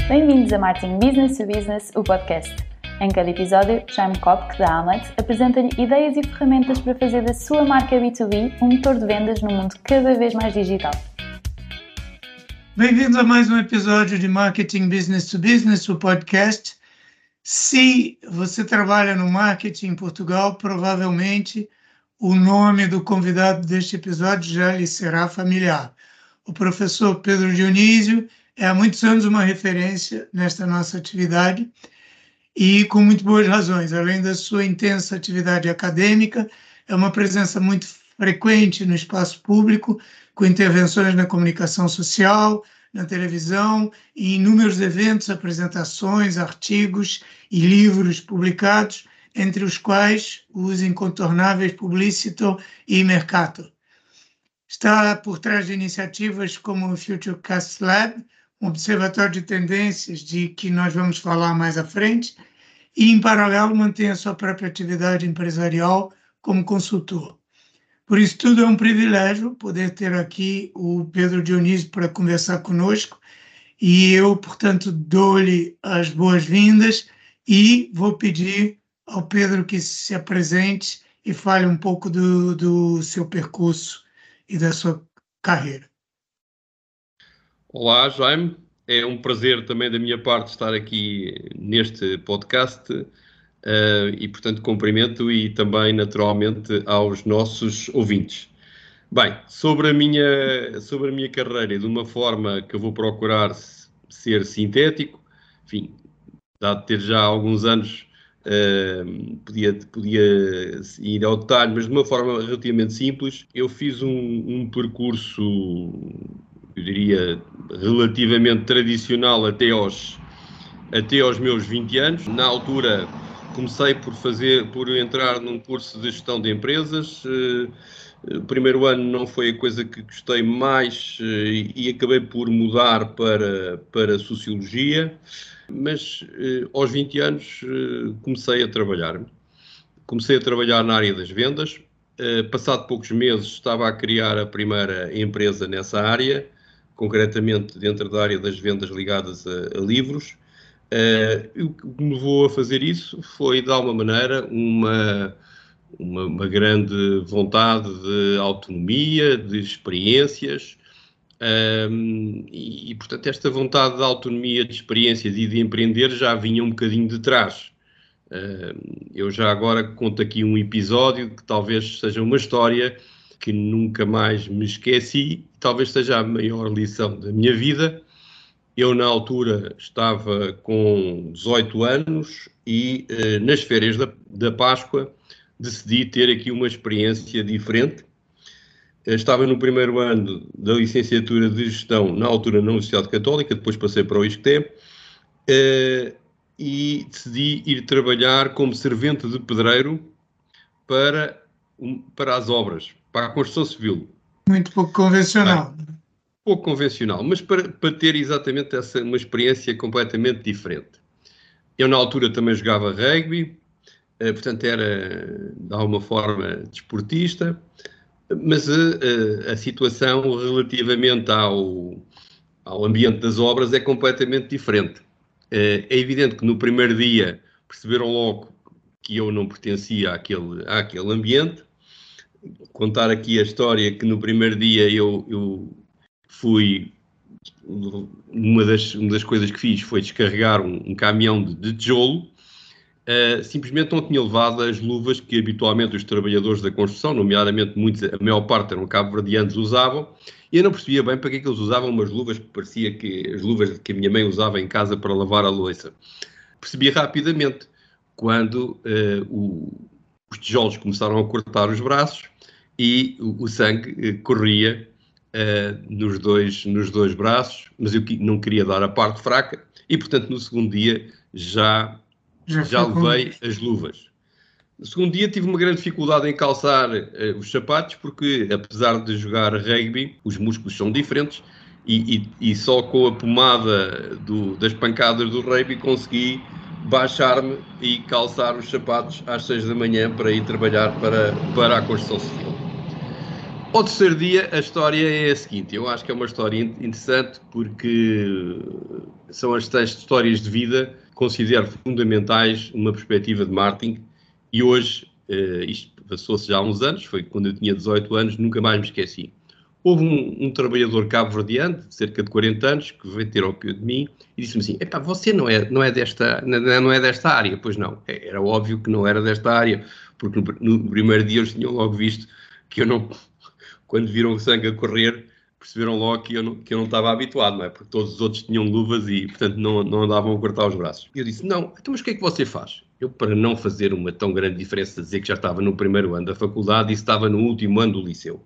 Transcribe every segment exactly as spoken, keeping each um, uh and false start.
Bem-vindos a Marketing Business to Business, o podcast. Em cada episódio, Jaime Kopk, da Hamlet, apresenta-lhe ideias e ferramentas para fazer da sua marca B dois B um motor de vendas num mundo cada vez mais digital. Bem-vindos a mais um episódio de Marketing Business to Business, o podcast. Se você trabalha no marketing em Portugal, provavelmente o nome do convidado deste episódio já lhe será familiar. O professor Pedro Dionísio é há muitos anos uma referência nesta nossa atividade e com muito boas razões. Além da sua intensa atividade acadêmica, é uma presença muito frequente no espaço público, com intervenções na comunicação social, na televisão e inúmeros eventos, apresentações, artigos e livros publicados, entre os quais os incontornáveis Publicito e Mercator. Está por trás de iniciativas como o Futurecast Lab, um observatório de tendências de que nós vamos falar mais à frente, e, em paralelo, mantém a sua própria atividade empresarial como consultor. Por isso, tudo é um privilégio poder ter aqui o Pedro Dionísio para conversar conosco, e eu, portanto, dou-lhe as boas-vindas e vou pedir ao Pedro que se apresente e fale um pouco do, do seu percurso e da sua carreira. Olá, Jaime. É um prazer também da minha parte estar aqui neste podcast uh, e, portanto, cumprimento e também, naturalmente, aos nossos ouvintes. Bem, sobre a minha, sobre a minha carreira, de uma forma que eu vou procurar ser sintético, enfim, dado ter já alguns anos, uh, podia, podia ir ao detalhe, mas de uma forma relativamente simples. Eu fiz um, um percurso, eu diria, relativamente tradicional até aos, até aos meus vinte anos. Na altura comecei por fazer, por entrar num curso de gestão de empresas. O primeiro ano não foi a coisa que gostei mais e acabei por mudar para, para Sociologia, mas aos vinte anos comecei a trabalhar. Comecei a trabalhar na área das vendas. Passado poucos meses estava a criar a primeira empresa nessa área, concretamente dentro da área das vendas ligadas a, a livros. Uh, o que me levou a fazer isso foi, de alguma maneira, uma, uma, uma grande vontade de autonomia, de experiências, um, e, e, portanto, esta vontade de autonomia, de experiências e de empreender já vinha um bocadinho de trás. Uh, eu já agora conto aqui um episódio que talvez seja uma história que nunca mais me esqueci, talvez seja a maior lição da minha vida. Eu, na altura, estava com dezoito anos e, eh, nas férias da, da Páscoa, decidi ter aqui uma experiência diferente. Eu estava no primeiro ano da licenciatura de Gestão, na altura na Universidade Católica, depois passei para o I S C T E, eh, e decidi ir trabalhar como servente de pedreiro para, um, para as obras, para a construção civil. Muito pouco convencional. Bem, pouco convencional, mas para, para ter exatamente essa, uma experiência completamente diferente. Eu, na altura, também jogava rugby, eh, portanto, era, de alguma forma, desportista, mas a, a, a situação relativamente ao, ao ambiente das obras é completamente diferente. Eh, é evidente que no primeiro dia perceberam logo que eu não pertencia àquele, àquele ambiente. Contar aqui a história que no primeiro dia eu, eu fui, uma das, uma das coisas que fiz foi descarregar um, um caminhão de, de tijolo, uh, simplesmente não tinha levado as luvas que habitualmente os trabalhadores da construção, nomeadamente muitos, a maior parte eram cabo-verdianos, usavam, e eu não percebia bem para que é que eles usavam umas luvas que parecia que as luvas que a minha mãe usava em casa para lavar a louça. Percebi rapidamente quando uh, o, os tijolos começaram a cortar os braços e o, o sangue uh, corria uh, nos, dois, nos dois braços, mas eu não queria dar a parte fraca e, portanto, no segundo dia já, já, já levei as luvas. No segundo dia tive uma grande dificuldade em calçar uh, os sapatos porque, apesar de jogar rugby, os músculos são diferentes e, e, e só com a pomada do, das pancadas do rugby consegui baixar-me e calçar os sapatos às seis da manhã para ir trabalhar para, para a construção civil. Ao terceiro dia, a história é a seguinte. Eu acho que é uma história interessante porque são as tais histórias de vida que considero fundamentais numa perspectiva de marketing e hoje, uh, isto passou-se já há uns anos, foi quando eu tinha dezoito anos, nunca mais me esqueci. Houve um, um trabalhador cabo-verdiano, de cerca de quarenta anos, que veio ter ao pé de mim e disse-me assim, epá, você não é, não, é desta, não é desta área? Pois não, era óbvio que não era desta área, porque no, no primeiro dia eles tinham logo visto que eu não, quando viram o sangue a correr, perceberam logo que eu não, que eu não estava habituado, não é? Porque todos os outros tinham luvas e, portanto, não, não andavam a cortar os braços. E eu disse, não, então mas o que é que você faz? Eu, para não fazer uma tão grande diferença, dizer que já estava no primeiro ano da faculdade e estava no último ano do liceu.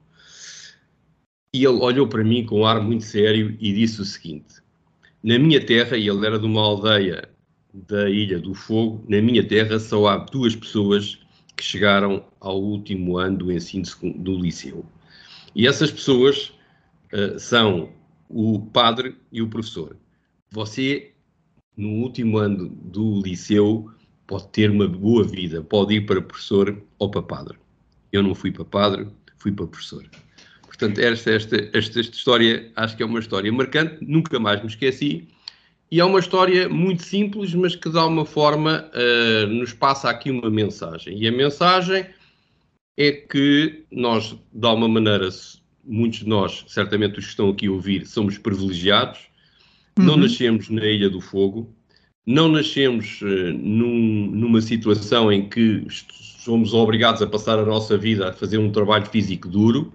E ele olhou para mim com um ar muito sério e disse o seguinte, na minha terra, e ele era de uma aldeia da Ilha do Fogo, na minha terra só há duas pessoas que chegaram ao último ano do ensino do liceu. E essas pessoas uh, são o padre e o professor. Você, no último ano do liceu, pode ter uma boa vida, pode ir para professor ou para padre. Eu não fui para padre, fui para professor. Portanto, esta, esta, esta, esta história, acho que é uma história marcante, nunca mais me esqueci, e é uma história muito simples, mas que de alguma forma uh, nos passa aqui uma mensagem. E a mensagem é que nós, de alguma maneira, muitos de nós, certamente os que estão aqui a ouvir, somos privilegiados, uhum. Não nascemos na Ilha do Fogo, não nascemos uh, num, numa situação em que somos obrigados a passar a nossa vida a fazer um trabalho físico duro,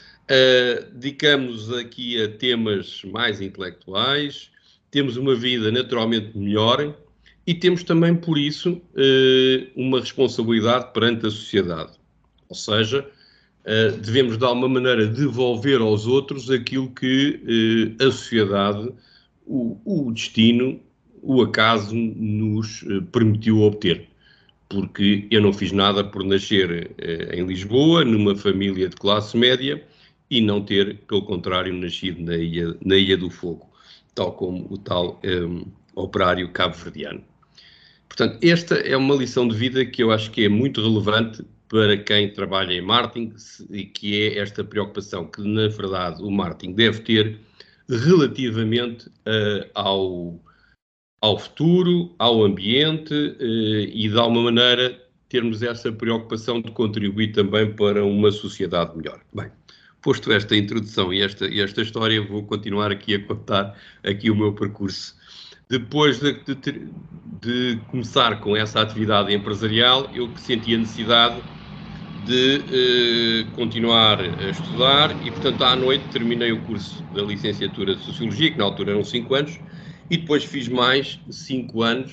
uh, dedicamos aqui a temas mais intelectuais, temos uma vida naturalmente melhor e temos também, por isso, uh, uma responsabilidade perante a sociedade. Ou seja, uh, devemos de alguma maneira devolver aos outros aquilo que uh, a sociedade, o, o destino, o acaso nos uh, permitiu obter. Porque eu não fiz nada por nascer uh, em Lisboa, numa família de classe média, e não ter, pelo contrário, nascido na Ilha, na Ilha do Fogo, tal como o tal um, operário cabo-verdiano. Portanto, esta é uma lição de vida que eu acho que é muito relevante para quem trabalha em marketing, e que é esta preocupação que, na verdade, o marketing deve ter relativamente uh, ao, ao futuro, ao ambiente uh, e, de alguma maneira, termos essa preocupação de contribuir também para uma sociedade melhor. Bem, posto esta introdução e esta, e esta história, vou continuar aqui a contar aqui o meu percurso. Depois de, de, de começar com essa atividade empresarial, eu senti a necessidade de eh, continuar a estudar e, portanto, à noite terminei o curso da licenciatura de Sociologia, que na altura eram cinco anos, e depois fiz mais cinco anos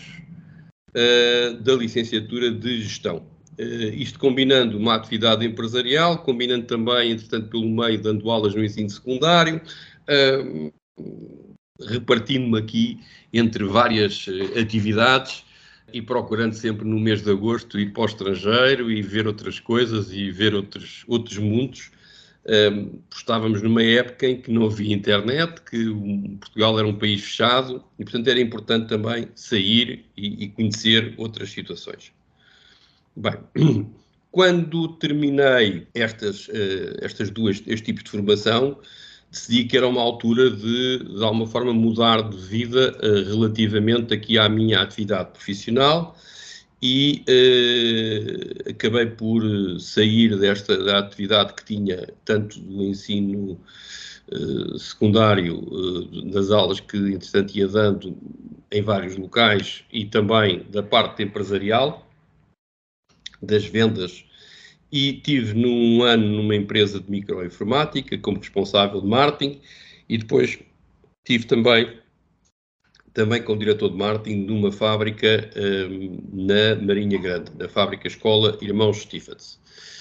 uh, da licenciatura de Gestão. Uh, isto combinando uma atividade empresarial, combinando também, entretanto, pelo meio, dando aulas no ensino secundário, uh, repartindo-me aqui entre várias uh, atividades e procurando sempre no mês de agosto ir para o estrangeiro e ver outras coisas e ver outros, outros mundos. Um, estávamos numa época em que não havia internet, que o, Portugal era um país fechado e, portanto, era importante também sair e, e conhecer outras situações. Bem, quando terminei estas, uh, estas duas, este tipo de formação, decidi que era uma altura de, de alguma forma, mudar de vida uh, relativamente aqui à minha atividade profissional e uh, acabei por sair desta da atividade que tinha, tanto do ensino uh, secundário, uh, das aulas que, entretanto, ia dando em vários locais e também da parte empresarial, das vendas. E tive num ano numa empresa de microinformática como responsável de marketing e depois tive também, também como diretor de marketing numa fábrica um, na Marinha Grande, na fábrica Escola Irmãos Stifels.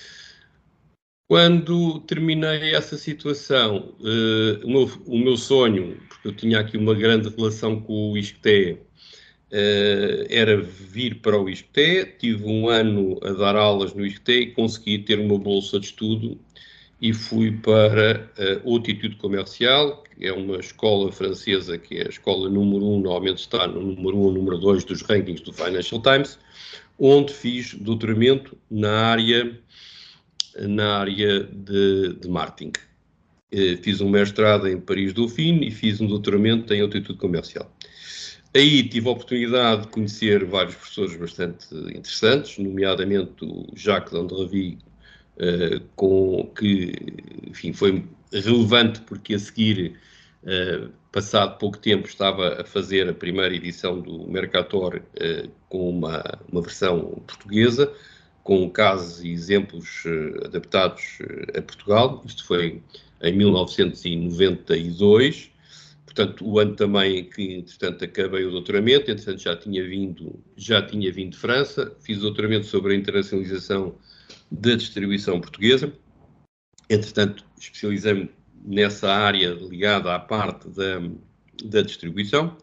Quando terminei essa situação, uh, o, meu, o meu sonho, porque eu tinha aqui uma grande relação com o ISCTE, Uh, era vir para o ISCTE, tive um ano a dar aulas no ISCTE e consegui ter uma bolsa de estudo e fui para uh, o Instituto Comercial, que é uma escola francesa que é a escola número um, normalmente está no número um ou número dois dos rankings do Financial Times, onde fiz doutoramento na área na área de, de marketing. Fiz um mestrado em Paris-Dauphine e fiz um doutoramento em altitude comercial. Aí tive a oportunidade de conhecer vários professores bastante interessantes, nomeadamente o Jacques Landrevi, uh, com, que enfim, foi relevante porque a seguir, uh, passado pouco tempo, estava a fazer a primeira edição do Mercator uh, com uma, uma versão portuguesa, com casos e exemplos uh, adaptados uh, a Portugal. Isto foi em mil novecentos e noventa e dois, portanto, o ano também que, entretanto, acabei o doutoramento, entretanto, já tinha vindo, já tinha vindo de França, fiz o doutoramento sobre a internacionalização da distribuição portuguesa, entretanto, especializei-me nessa área ligada à parte da, da distribuição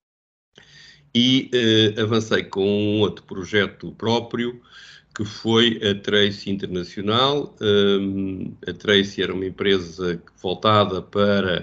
e eh, avancei com um outro projeto próprio, que foi a Tracy Internacional. Um, a Tracy era uma empresa voltada para,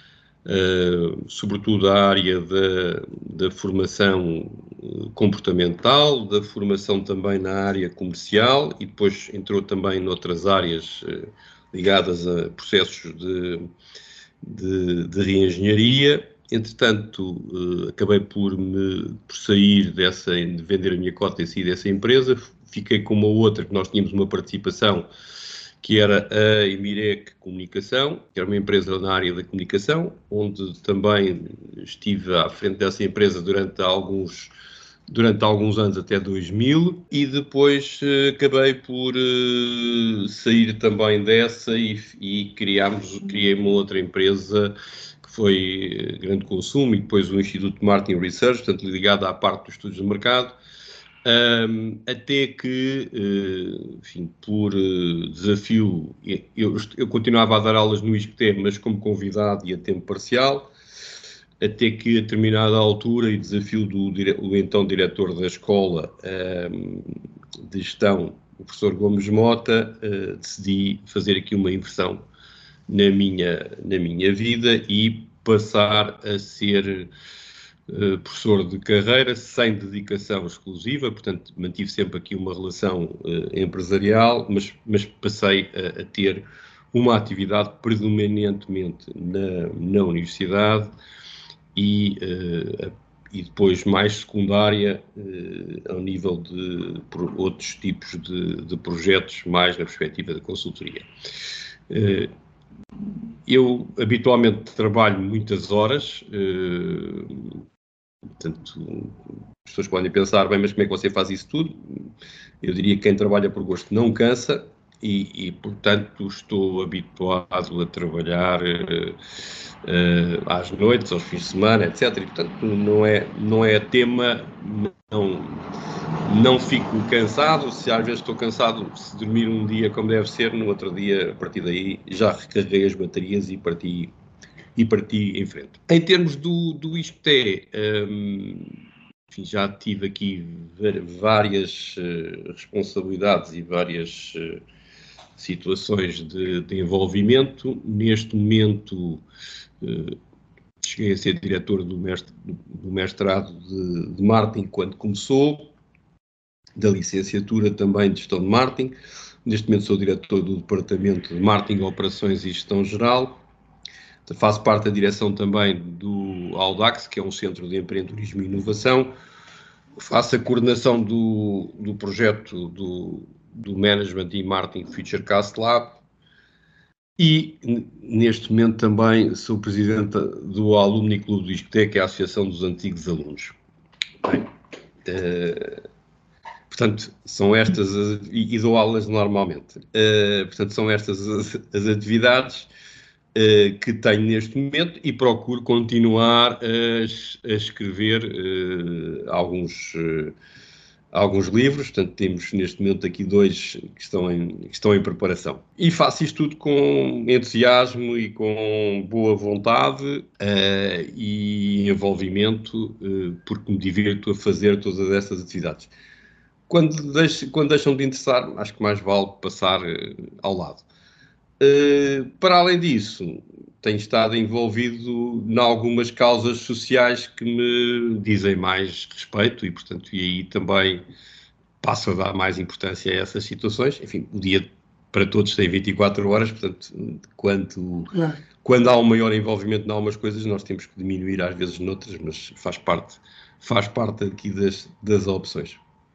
uh, sobretudo, a área da, da formação comportamental, da formação também na área comercial e depois entrou também noutras áreas uh, ligadas a processos de, de, de reengenharia. Entretanto, uh, acabei por, me, por sair dessa, de vender a minha cota e sair dessa empresa. Fiquei com uma outra, que nós tínhamos uma participação, que era a Emirec Comunicação, que era uma empresa na área da comunicação, onde também estive à frente dessa empresa durante alguns, durante alguns anos, até dois mil, e depois uh, acabei por uh, sair também dessa e, e criámos, criei uma outra empresa, que foi Grande Consumo, e depois o Instituto de Marketing Research, portanto ligado à parte dos estudos de mercado. Um, até que, uh, enfim, por uh, desafio, eu, eu continuava a dar aulas no I S C T E, mas como convidado e a tempo parcial, até que a determinada altura e desafio do, do então diretor da escola um, de gestão, o professor Gomes Mota, uh, decidi fazer aqui uma inversão na minha, na minha vida e passar a ser Uh, professor de carreira, sem dedicação exclusiva, portanto, mantive sempre aqui uma relação uh, empresarial, mas, mas passei a, a ter uma atividade predominantemente na, na universidade e, uh, e depois mais secundária uh, ao nível de por outros tipos de, de projetos, mais na perspectiva da consultoria. Uh, eu habitualmente trabalho muitas horas, uh, portanto, as pessoas podem pensar, bem, mas como é que você faz isso tudo? Eu diria que quem trabalha por gosto não cansa e, e portanto, estou habituado a trabalhar uh, uh, às noites, aos fins de semana, etcétera. E, portanto, não é, não é tema, não, não fico cansado. Se às vezes estou cansado, se dormir um dia como deve ser, no outro dia, a partir daí, já recarreguei as baterias e parti e parti em frente. Em termos do, do I S C T E, um, enfim, já tive aqui várias uh, responsabilidades e várias uh, situações de, de envolvimento. Neste momento, uh, cheguei a ser diretor do, mestre, do mestrado de, de marketing quando começou, da licenciatura também de gestão de marketing. Neste momento sou diretor do departamento de marketing, operações e gestão geral. Faço parte da direção também do Audax, que é um centro de empreendedorismo e inovação. Faço a coordenação do, do projeto do, do Management e Marketing Futurecast Lab e, neste momento, também sou presidente do Alumni Clube do I S C T E, que é a Associação dos Antigos Alunos. Bem, uh, portanto, são estas, as, e, e dou aulas normalmente. Uh, portanto, são estas as, as atividades Uh, que tenho neste momento e procuro continuar a, a escrever uh, alguns, uh, alguns livros. Portanto, temos neste momento aqui dois que estão em, que estão em preparação. E faço isto tudo com entusiasmo e com boa vontade uh, e envolvimento, uh, porque me divirto a fazer todas essas atividades. Quando, deixo, quando deixam de interessar, acho que mais vale passar uh, ao lado. Uh, para além disso, tenho estado envolvido em algumas causas sociais que me dizem mais respeito e, portanto, e aí também passo a dar mais importância a essas situações. Enfim, o dia para todos tem vinte e quatro horas, portanto, quando, Claro. quando há um maior envolvimento em algumas coisas, nós temos que diminuir às vezes noutras, mas faz parte, faz parte aqui das, das opções.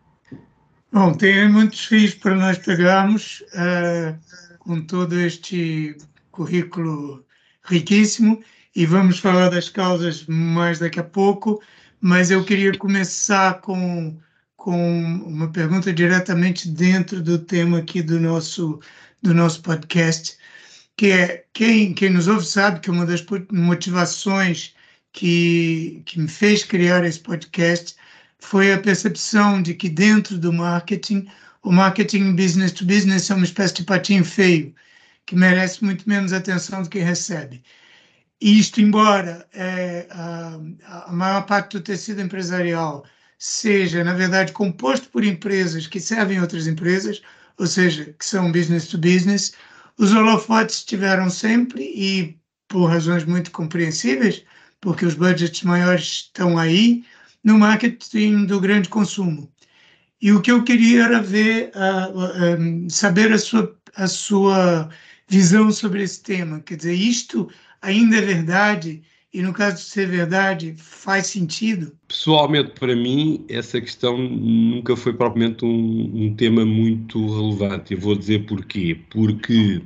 Bom, tem muitos fios para nós pegarmos uh, com todo este currículo riquíssimo e vamos falar das causas mais daqui a pouco, mas eu queria começar com, com uma pergunta diretamente dentro do tema aqui do nosso, do nosso podcast, que é, quem, quem nos ouve sabe que uma das motivações que, que me fez criar esse podcast foi a percepção de que dentro do marketing, o marketing business to business é uma espécie de patinho feio, que merece muito menos atenção do que recebe. Isto, embora é, a, a maior parte do tecido empresarial seja, na verdade, composto por empresas que servem outras empresas, ou seja, que são business to business, os holofotes estiveram sempre, e por razões muito compreensíveis, porque os budgets maiores estão aí, no marketing do grande consumo. E o que eu queria era ver, uh, um, saber a sua, a sua visão sobre esse tema. Quer dizer, isto ainda é verdade? E no caso de ser verdade, faz sentido? Pessoalmente, para mim, essa questão nunca foi propriamente um, um tema muito relevante. Eu vou dizer porquê. Porque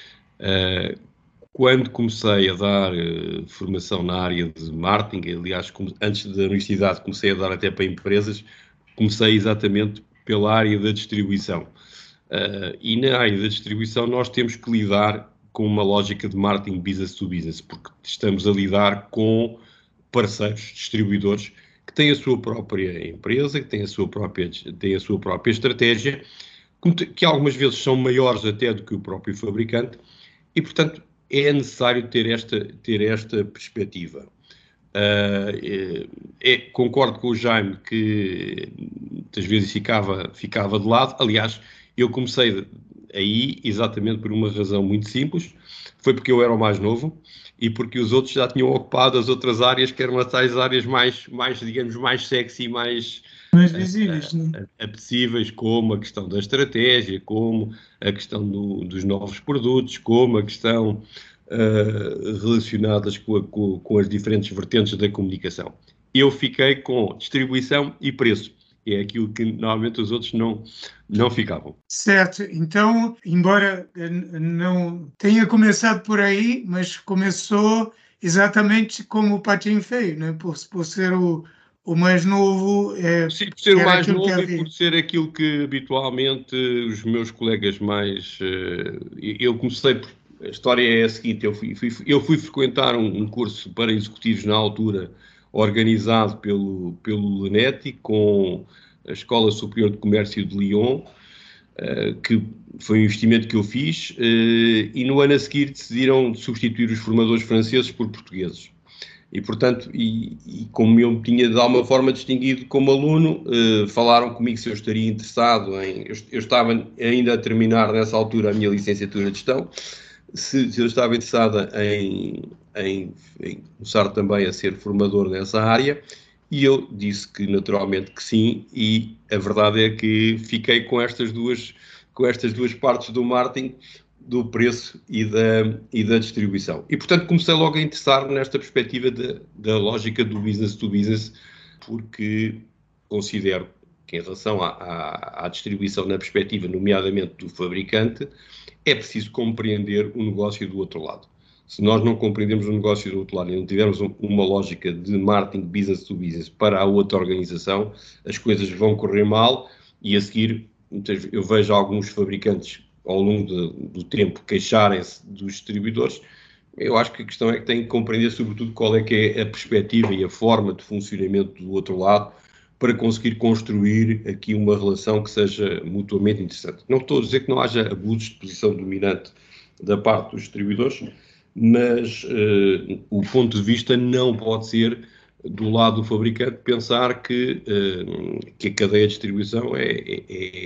uh, quando comecei a dar uh, formação na área de marketing, aliás, como, antes da universidade comecei a dar até para empresas, comecei exatamente pela área da distribuição. Uh, e na área da distribuição nós temos que lidar com uma lógica de marketing business to business, porque estamos a lidar com parceiros, distribuidores, que têm a sua própria empresa, que têm a sua própria, têm a sua própria estratégia, que algumas vezes são maiores até do que o próprio fabricante, e, portanto, é necessário ter esta, ter esta perspectiva. Uh, é, é, concordo com o Jaime que muitas vezes ficava, ficava de lado. Aliás, eu comecei aí exatamente por uma razão muito simples, foi porque eu era o mais novo e porque os outros já tinham ocupado as outras áreas, que eram as tais áreas mais, mais digamos, mais sexy, mais, mais visíveis, uh, né? apetecíveis, como a questão da estratégia, como a questão do, dos novos produtos, como a questão uh, relacionadas com, a, com, com as diferentes vertentes da comunicação. Eu fiquei com distribuição e preço. É aquilo que normalmente os outros não, não ficavam. Certo. Então, embora não tenha começado por aí, mas começou exatamente como o patinho feio, né? Por, por ser o, o mais novo. É, Sim, por ser o mais novo e por ser aquilo que habitualmente os meus colegas mais... Eu comecei... A história é a seguinte, eu fui, fui, eu fui frequentar um, um curso para executivos na altura, organizado pelo, pelo Leneti, com a Escola Superior de Comércio de Lyon, uh, que foi um investimento que eu fiz, uh, e no ano a seguir decidiram substituir os formadores franceses por portugueses. E, portanto, e, e como eu me tinha de alguma forma distinguido como aluno, uh, falaram comigo se eu estaria interessado em... Eu, eu estava ainda a terminar nessa altura a minha licenciatura de gestão, se, se eu estava interessada em... Em, em começar também a ser formador nessa área, e eu disse que naturalmente que sim, e a verdade é que fiquei com estas duas, com estas duas partes do marketing, do preço e da, e da distribuição. E portanto comecei logo a interessar-me nesta perspectiva de, da lógica do business to business, porque considero que em relação à, à, à distribuição na perspectiva, nomeadamente do fabricante, é preciso compreender o negócio do outro lado. Se nós não compreendemos o negócio do outro lado e não tivermos uma lógica de marketing business to business para a outra organização, as coisas vão correr mal e a seguir eu vejo alguns fabricantes ao longo de, do tempo queixarem-se dos distribuidores. Eu acho que a questão é que têm que compreender sobretudo qual é que é a perspectiva e a forma de funcionamento do outro lado para conseguir construir aqui uma relação que seja mutuamente interessante. Não estou a dizer que não haja abusos de posição dominante da parte dos distribuidores, mas uh, o ponto de vista não pode ser do lado do fabricante pensar que, uh, que a cadeia de distribuição é, é,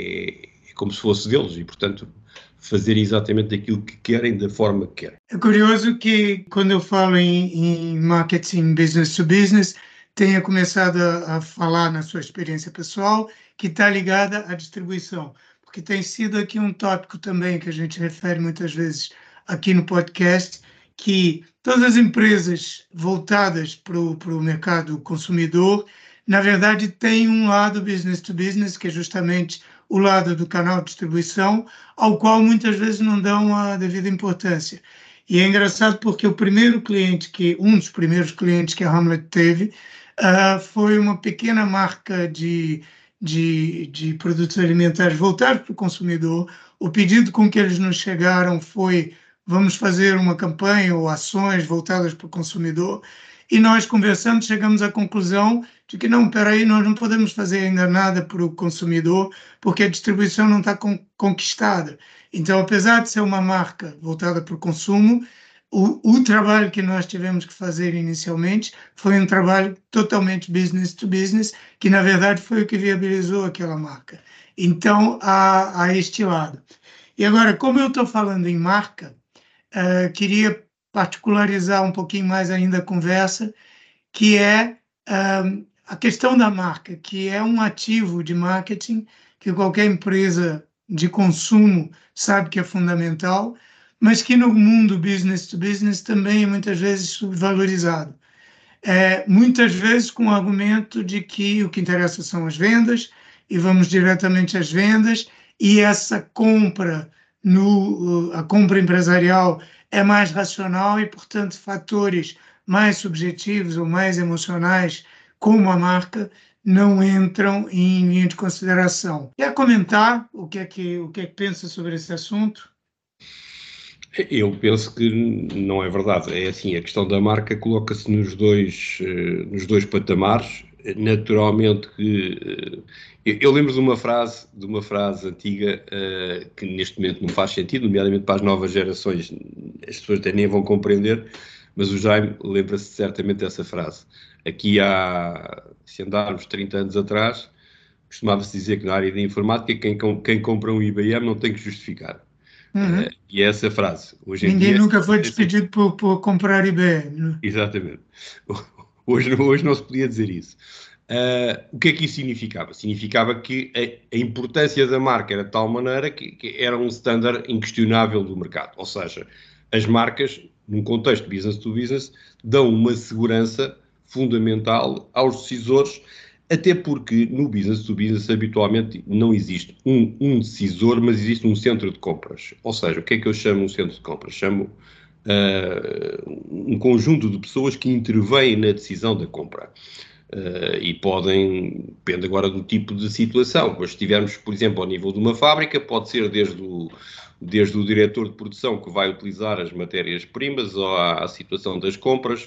é como se fosse deles e, portanto, fazer exatamente aquilo que querem da forma que querem. É curioso que quando eu falo em, em marketing business to business, tenha começado a, a falar na sua experiência pessoal que está ligada à distribuição. porque tem sido aqui um tópico também que a gente refere muitas vezes aqui no podcast, que todas as empresas voltadas para o mercado consumidor, na verdade, têm um lado business to business, que é justamente o lado do canal de distribuição, ao qual muitas vezes não dão a devida importância. E é engraçado porque o primeiro cliente, que um dos primeiros clientes que a Hamlet teve, uh, foi uma pequena marca de, de, de produtos alimentares voltados para o consumidor. O pedido com que eles nos chegaram foi: vamos fazer uma campanha ou ações voltadas para o consumidor. E nós, conversando, chegamos à conclusão de que não, espera aí, nós não podemos fazer ainda nada para o consumidor, porque a distribuição não está con conquistada. Então, apesar de ser uma marca voltada para o consumo, o, o trabalho que nós tivemos que fazer inicialmente foi um trabalho totalmente business to business, que na verdade foi o que viabilizou aquela marca. Então, há, há este lado. E agora, como eu estou falando em marca, uh, queria particularizar um pouquinho mais ainda a conversa, que é uh, a questão da marca, que é um ativo de marketing que qualquer empresa de consumo sabe que é fundamental, mas que no mundo business to business também é muitas vezes subvalorizado. É, muitas vezes com o argumento de que o que interessa são as vendas, e vamos diretamente às vendas, e essa compra, no, a compra empresarial é mais racional e, portanto, fatores mais subjetivos ou mais emocionais, como a marca, não entram em linha de consideração. Quer comentar o que é que, o que é que pensa sobre esse assunto? Eu penso que não é verdade. É assim, a questão da marca coloca-se nos dois, nos dois patamares. Naturalmente que... Eu lembro de uma frase, de uma frase antiga que neste momento não faz sentido, nomeadamente para as novas gerações. As pessoas até nem vão compreender, mas o Jaime lembra-se certamente dessa frase. Aqui há, se andarmos trinta anos atrás, costumava-se dizer que na área de informática quem, quem compra um I B M não tem que justificar. Uhum. Uh, e é essa frase. Hoje em Ninguém dia, nunca foi despedido por, por comprar I B M. Exatamente. Hoje, hoje não se podia dizer isso. Uh, o que é que isso significava? Significava que a, a importância da marca era de tal maneira que, que era um standard inquestionável do mercado. Ou seja, as marcas, num contexto business to business, dão uma segurança fundamental aos decisores, até porque no business to business habitualmente não existe um, um decisor, mas existe um centro de compras. Ou seja, o que é que eu chamo um centro de compras? Chamo uh, um conjunto de pessoas que intervêm na decisão da compra. Uh, e podem, depende agora do tipo de situação, mas se estivermos, por exemplo, ao nível de uma fábrica, pode ser desde o, desde o diretor de produção que vai utilizar as matérias-primas ou à, à situação das compras,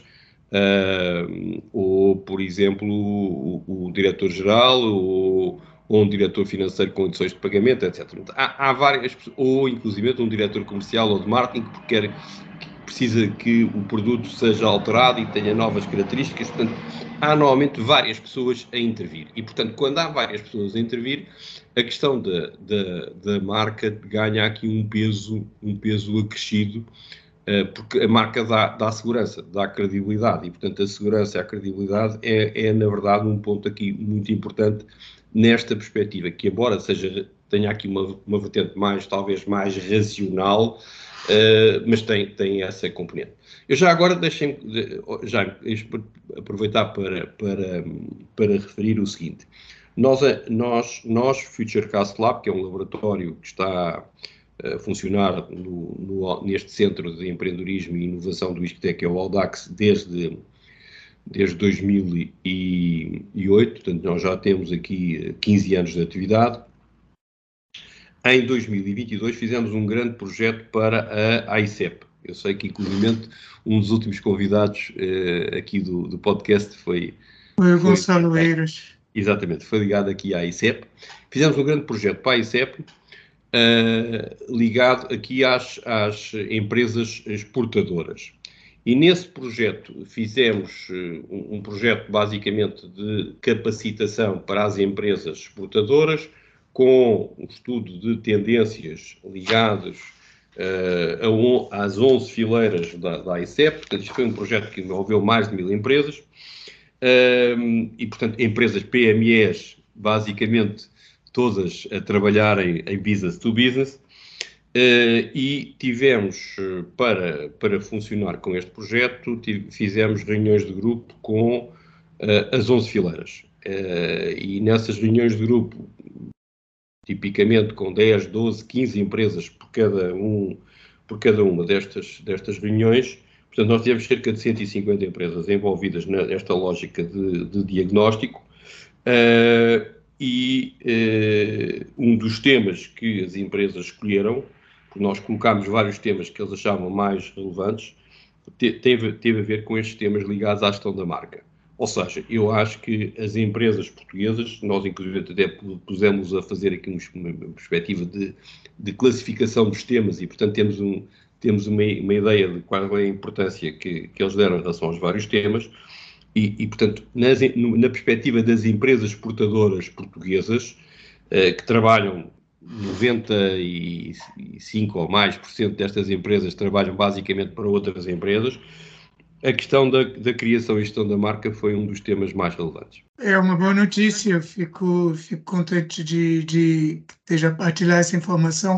uh, ou, por exemplo, o, o diretor-geral ou, ou um diretor financeiro com condições de pagamento, etcétera. Há, há várias, ou inclusive um diretor comercial ou de marketing que quer... precisa que o produto seja alterado e tenha novas características, portanto, há normalmente várias pessoas a intervir. E, portanto, quando há várias pessoas a intervir, a questão da, da, da marca ganha aqui um peso, um peso acrescido, uh, porque a marca dá, dá segurança, dá credibilidade, e, portanto, a segurança e a credibilidade é, é, na verdade, um ponto aqui muito importante nesta perspectiva, que, embora seja, tenha aqui uma, uma vertente mais, talvez, mais racional, Uh, mas tem, tem essa componente. Eu já agora deixem já aproveitar para, para, para referir o seguinte. Nós, nós, nós Futurecast Lab, que é um laboratório que está a funcionar no, no, neste Centro de Empreendedorismo e Inovação do ISCTE, que é o Audax, desde, desde dois mil e oito, portanto nós já temos aqui quinze anos de atividade. Em dois mil e vinte e dois fizemos um grande projeto para a AICEP. Eu sei que, inclusive, um dos últimos convidados uh, aqui do, do podcast foi... Foi o Gonçalo Eiras. Exatamente, foi ligado aqui à AICEP. Fizemos um grande projeto para a AICEP, uh, ligado aqui às, às empresas exportadoras. E nesse projeto fizemos uh, um, um projeto, basicamente, de capacitação para as empresas exportadoras, com um estudo de tendências ligados uh, a on, às onze fileiras da, da AICEP. Portanto, isto foi um projeto que envolveu mais de mil empresas. Uh, e, portanto, empresas P M Es, basicamente, todas a trabalharem em business to business, uh, e tivemos, para, para funcionar com este projeto, tive, fizemos reuniões de grupo com uh, as onze fileiras. Uh, e nessas reuniões de grupo, tipicamente com dez, doze, quinze empresas por cada, um, por cada uma destas, destas reuniões. Portanto, nós tivemos cerca de cento e cinquenta empresas envolvidas nesta lógica de, de diagnóstico, uh, e uh, um dos temas que as empresas escolheram, porque nós colocámos vários temas que eles achavam mais relevantes, te, teve, teve a ver com estes temas ligados à gestão da marca. Ou seja, eu acho que as empresas portuguesas, nós inclusive até pusemos a fazer aqui uma, uma perspectiva de, de classificação dos temas e, portanto, temos, um, temos uma, uma ideia de qual é a importância que, que eles deram em relação aos vários temas e, e portanto, nas, na perspectiva das empresas exportadoras portuguesas, eh, que trabalham, noventa e cinco ou mais por cento destas empresas trabalham basicamente para outras empresas, a questão da, da criação e gestão da marca foi um dos temas mais relevantes. É uma boa notícia, fico, fico contente de, de esteja partilhar essa informação.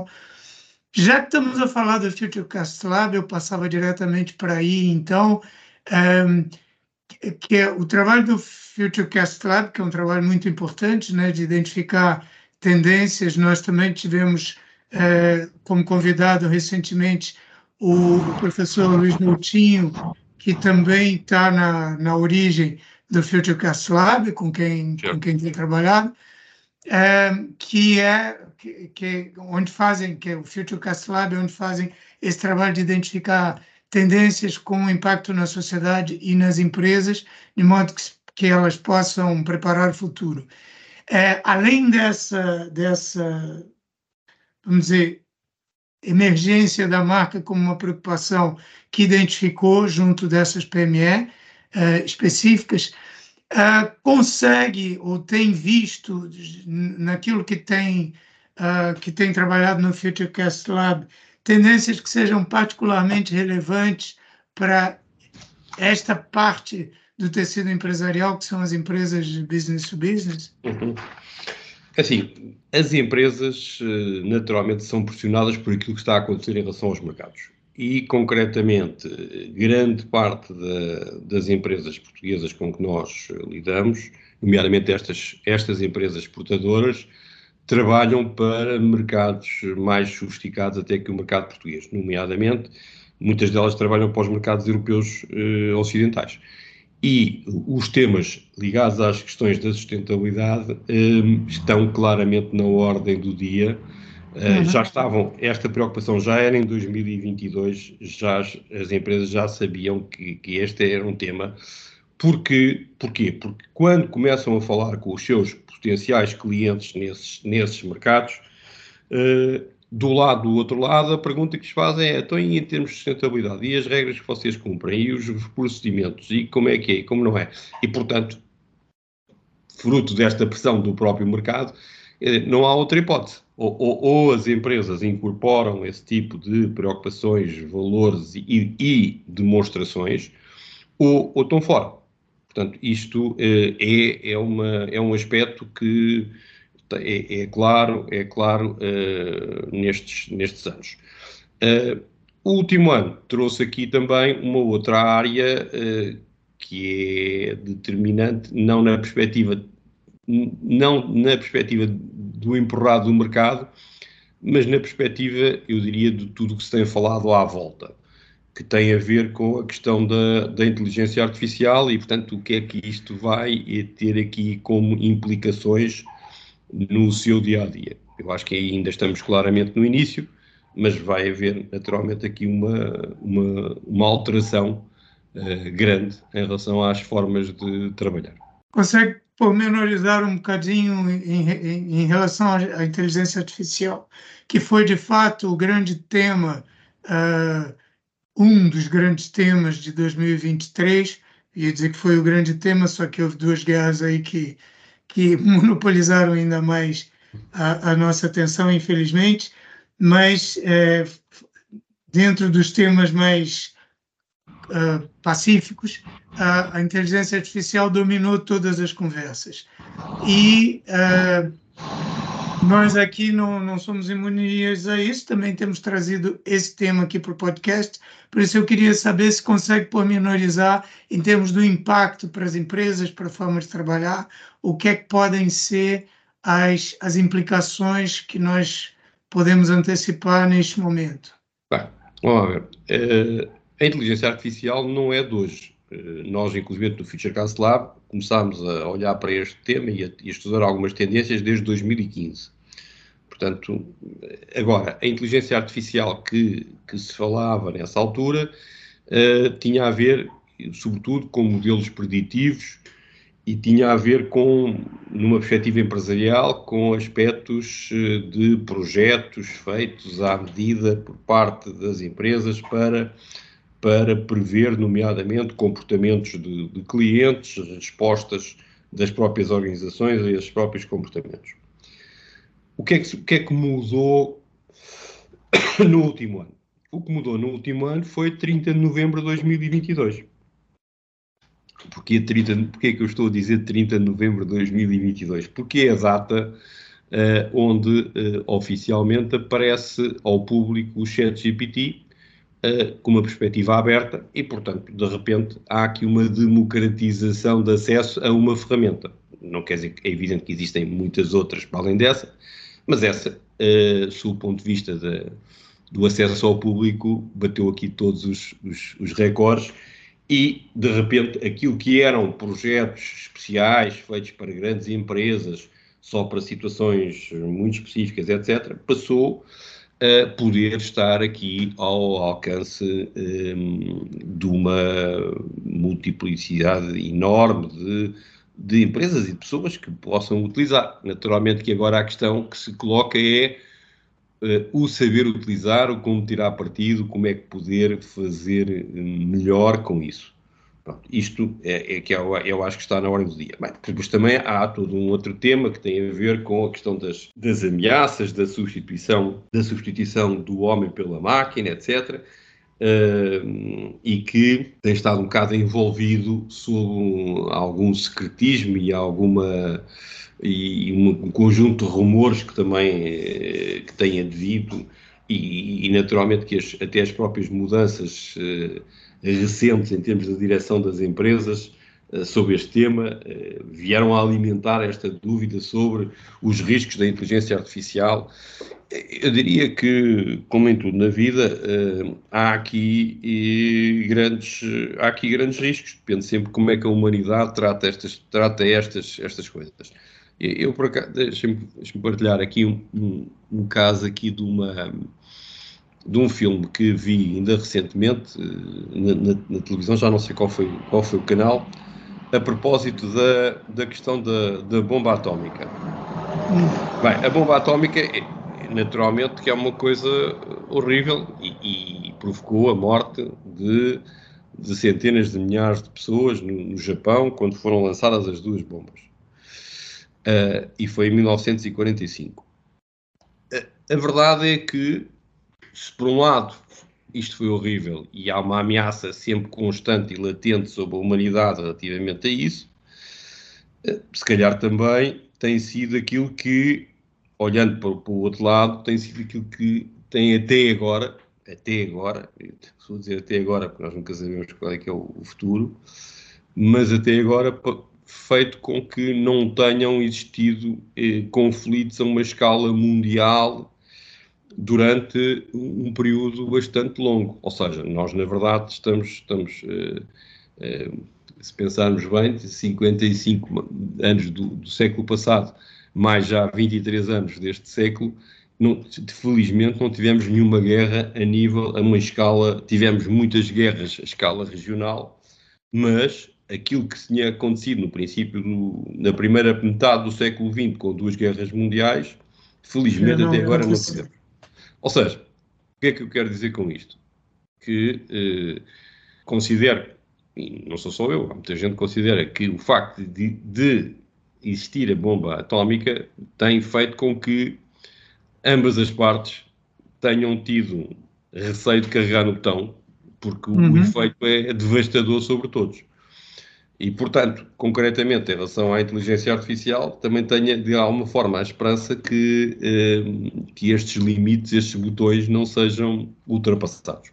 Já que estamos a falar do Futurecast Lab, eu passava diretamente para aí, então, um, que é o trabalho do Futurecast Lab, que é um trabalho muito importante, né, de identificar tendências. Nós também tivemos uh, como convidado recentemente o professor Luiz Moutinho, que também está na, na origem do Futurecast Lab, com quem, com quem tem trabalhado, é, que é que, que, onde fazem, que é o Futurecast Lab, onde fazem esse trabalho de identificar tendências com impacto na sociedade e nas empresas, de modo que, que elas possam preparar o futuro. É, além dessa, dessa, vamos dizer, emergência da marca como uma preocupação que identificou junto dessas P M E uh, específicas, uh, consegue ou tem visto naquilo que tem, uh, que tem trabalhado no Futurecast Lab, tendências que sejam particularmente relevantes para esta parte do tecido empresarial, que são as empresas de business to business? Uhum. Assim, as empresas naturalmente são pressionadas por aquilo que está a acontecer em relação aos mercados. E, concretamente, grande parte da, das empresas portuguesas com que nós lidamos, nomeadamente estas, estas empresas exportadoras, trabalham para mercados mais sofisticados até que o mercado português. Nomeadamente, muitas delas trabalham para os mercados europeus eh, ocidentais. E os temas ligados às questões da sustentabilidade um, estão claramente na ordem do dia. Uh, uhum. Já estavam, esta preocupação já era em dois mil e vinte e dois, já as, as empresas já sabiam que, que este era um tema. Porque, porquê? Porque quando começam a falar com os seus potenciais clientes nesses, nesses mercados, uh, do lado do outro lado, a pergunta que lhes fazem é: então, em termos de sustentabilidade, e as regras que vocês cumprem, e os procedimentos, e como é que é, e como não é? E, portanto, fruto desta pressão do próprio mercado, não há outra hipótese. Ou, ou, ou as empresas incorporam esse tipo de preocupações, valores e, e demonstrações, ou, ou estão fora. Portanto, isto é, é, uma, é um aspecto que É, é claro, é claro uh, nestes, nestes anos. Uh, o último ano trouxe aqui também uma outra área uh, que é determinante, não na perspectiva, não na perspectiva do empurrado do mercado, mas na perspectiva, eu diria, de tudo o que se tem falado à volta, que tem a ver com a questão da, da inteligência artificial e, portanto, o que é que isto vai ter aqui como implicações no seu dia-a-dia. Eu acho que ainda estamos claramente no início, mas vai haver naturalmente aqui uma, uma, uma alteração uh, grande em relação às formas de trabalhar. Consegue pormenorizar um bocadinho em, em, em relação à inteligência artificial, que foi de fato o grande tema, uh, um dos grandes temas de dois mil e vinte e três, ia dizer que foi o grande tema, só que houve duas guerras aí que que monopolizaram ainda mais a, a nossa atenção, infelizmente, mas é, dentro dos temas mais uh, pacíficos, a, a inteligência artificial dominou todas as conversas. E uh, Nós aqui não, não somos imunes a isso, também temos trazido esse tema aqui para o podcast, por isso eu queria saber se consegue pormenorizar em termos do impacto para as empresas, para a forma de trabalhar, o que é que podem ser as, as implicações que nós podemos antecipar neste momento. Bem, vamos ver. Uh, a inteligência artificial não é de hoje. Uh, nós, inclusive, no Futurecast Lab, começámos a olhar para este tema e a, e a estudar algumas tendências desde dois mil e quinze. Portanto, agora, a inteligência artificial que, que se falava nessa altura uh, tinha a ver, sobretudo, com modelos preditivos e tinha a ver com, numa perspectiva empresarial, com aspectos de projetos feitos à medida por parte das empresas para, para prever, nomeadamente, comportamentos de, de clientes, respostas das próprias organizações a esses próprios comportamentos. O que é que, o que é que mudou no último ano? O que mudou no último ano foi trinta de novembro de dois mil e vinte e dois. Porquê, trinta, porquê que eu estou a dizer trinta de novembro de dois mil e vinte e dois? Porque é a data uh, onde uh, oficialmente aparece ao público o ChatGPT uh, com uma perspectiva aberta e, portanto, de repente há aqui uma democratização de acesso a uma ferramenta. Não quer dizer que é evidente que existem muitas outras para além dessa, mas essa, uh, sob o ponto de vista de, do acesso ao público, bateu aqui todos os, os, os recordes. E, de repente, aquilo que eram projetos especiais feitos para grandes empresas, só para situações muito específicas, etcétera, passou a poder estar aqui ao alcance um, de uma multiplicidade enorme de, de empresas e de pessoas que possam utilizar. Naturalmente que agora a questão que se coloca é Uh, o saber utilizar, o como tirar partido, como é que poder fazer melhor com isso. Pronto, isto é, é que eu, eu acho que está na ordem do dia. Bem, depois também há todo um outro tema que tem a ver com a questão das, das ameaças, da substituição, da substituição do homem pela máquina, etcétera. Uh, e que tem estado um bocado envolvido sob um, algum secretismo e alguma e um, um conjunto de rumores que também eh, que têm advido e, e naturalmente que as, até as próprias mudanças eh, recentes em termos da direção das empresas eh, sobre este tema eh, vieram a alimentar esta dúvida sobre os riscos da inteligência artificial. Eu diria que, como em tudo na vida, eh, há, aqui, e grandes, há aqui grandes riscos. Depende sempre como é que a humanidade trata estas, trata estas, estas coisas. Eu, por acaso, deixa-me, deixa-me partilhar aqui um, um, um caso aqui de, uma, de um filme que vi ainda recentemente na, na, na televisão, já não sei qual foi, qual foi o canal, a propósito da, da questão da, da bomba atómica. Bem, a bomba atómica, é, naturalmente, que é uma coisa horrível e, e provocou a morte de, de centenas de milhares de pessoas no, no Japão quando foram lançadas as duas bombas. Uh, e foi em mil novecentos e quarenta e cinco. Uh, a verdade é que, se por um lado isto foi horrível e há uma ameaça sempre constante e latente sobre a humanidade relativamente a isso, uh, se calhar também tem sido aquilo que, olhando para, para o outro lado, tem sido aquilo que tem até agora, até agora, estou a dizer até agora porque nós nunca sabemos qual é que é o, o futuro, mas até agora feito com que não tenham existido eh, conflitos a uma escala mundial durante um período bastante longo. Ou seja, nós, na verdade, estamos, estamos eh, eh, se pensarmos bem, de cinquenta e cinco anos do, do século passado, mais já vinte e três anos deste século, não, felizmente não tivemos nenhuma guerra a nível, a uma escala, tivemos muitas guerras a escala regional, mas aquilo que tinha acontecido no princípio, do, na primeira metade do século vinte, com duas guerras mundiais, felizmente não, até agora não tivemos. Ou seja, o que é que eu quero dizer com isto? Que eh, considero, e não sou só eu, há muita gente que considera que o facto de, de existir a bomba atómica tem feito com que ambas as partes tenham tido receio de carregar no botão, porque uhum. o efeito é devastador sobre todos. E, portanto, concretamente, em relação à inteligência artificial, também tenho, de alguma forma, a esperança que, eh, que estes limites, estes botões, não sejam ultrapassados.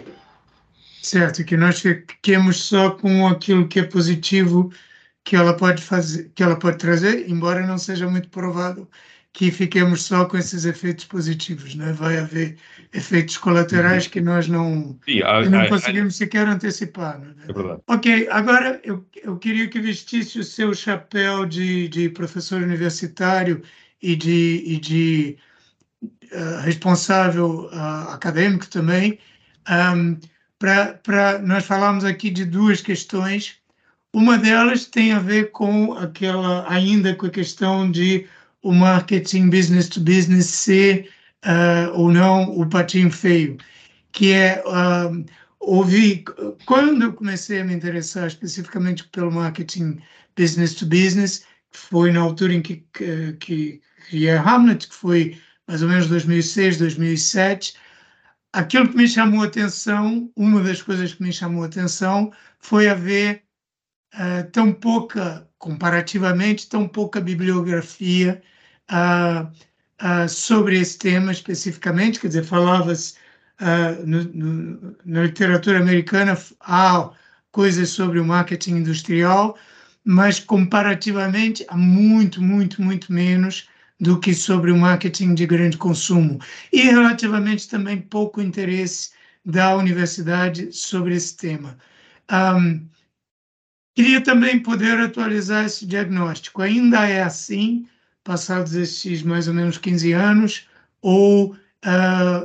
Certo, que nós fiquemos só com aquilo que é positivo que ela pode fazer, que ela pode trazer, embora não seja muito provável que fiquemos só com esses efeitos positivos, né? Vai haver efeitos colaterais que nós não, Sim, há, que não há, conseguimos sequer antecipar, não é? É verdade. Ok, agora eu, eu queria que vestisse o seu chapéu de, de professor universitário e de, e de uh, responsável uh, acadêmico também, um, para nós falarmos aqui de duas questões. Uma delas tem a ver com aquela, ainda com a questão de o marketing business to business ser uh, ou não o patinho feio, que é uh, ouvir, quando eu comecei a me interessar especificamente pelo marketing business to business, foi na altura em que, que, que criei a Hamlet, que foi mais ou menos dois mil e seis, dois mil e sete, aquilo que me chamou a atenção, uma das coisas que me chamou a atenção foi haver Uh, tão pouca, comparativamente, tão pouca bibliografia uh, uh, sobre esse tema especificamente, quer dizer, falava-se uh, no, no, na literatura americana, há coisas sobre o marketing industrial, mas comparativamente há muito, muito, muito menos do que sobre o marketing de grande consumo. E relativamente também pouco interesse da universidade sobre esse tema. Um, Queria também poder atualizar esse diagnóstico. Ainda é assim, passados esses mais ou menos quinze anos, ou uh, a,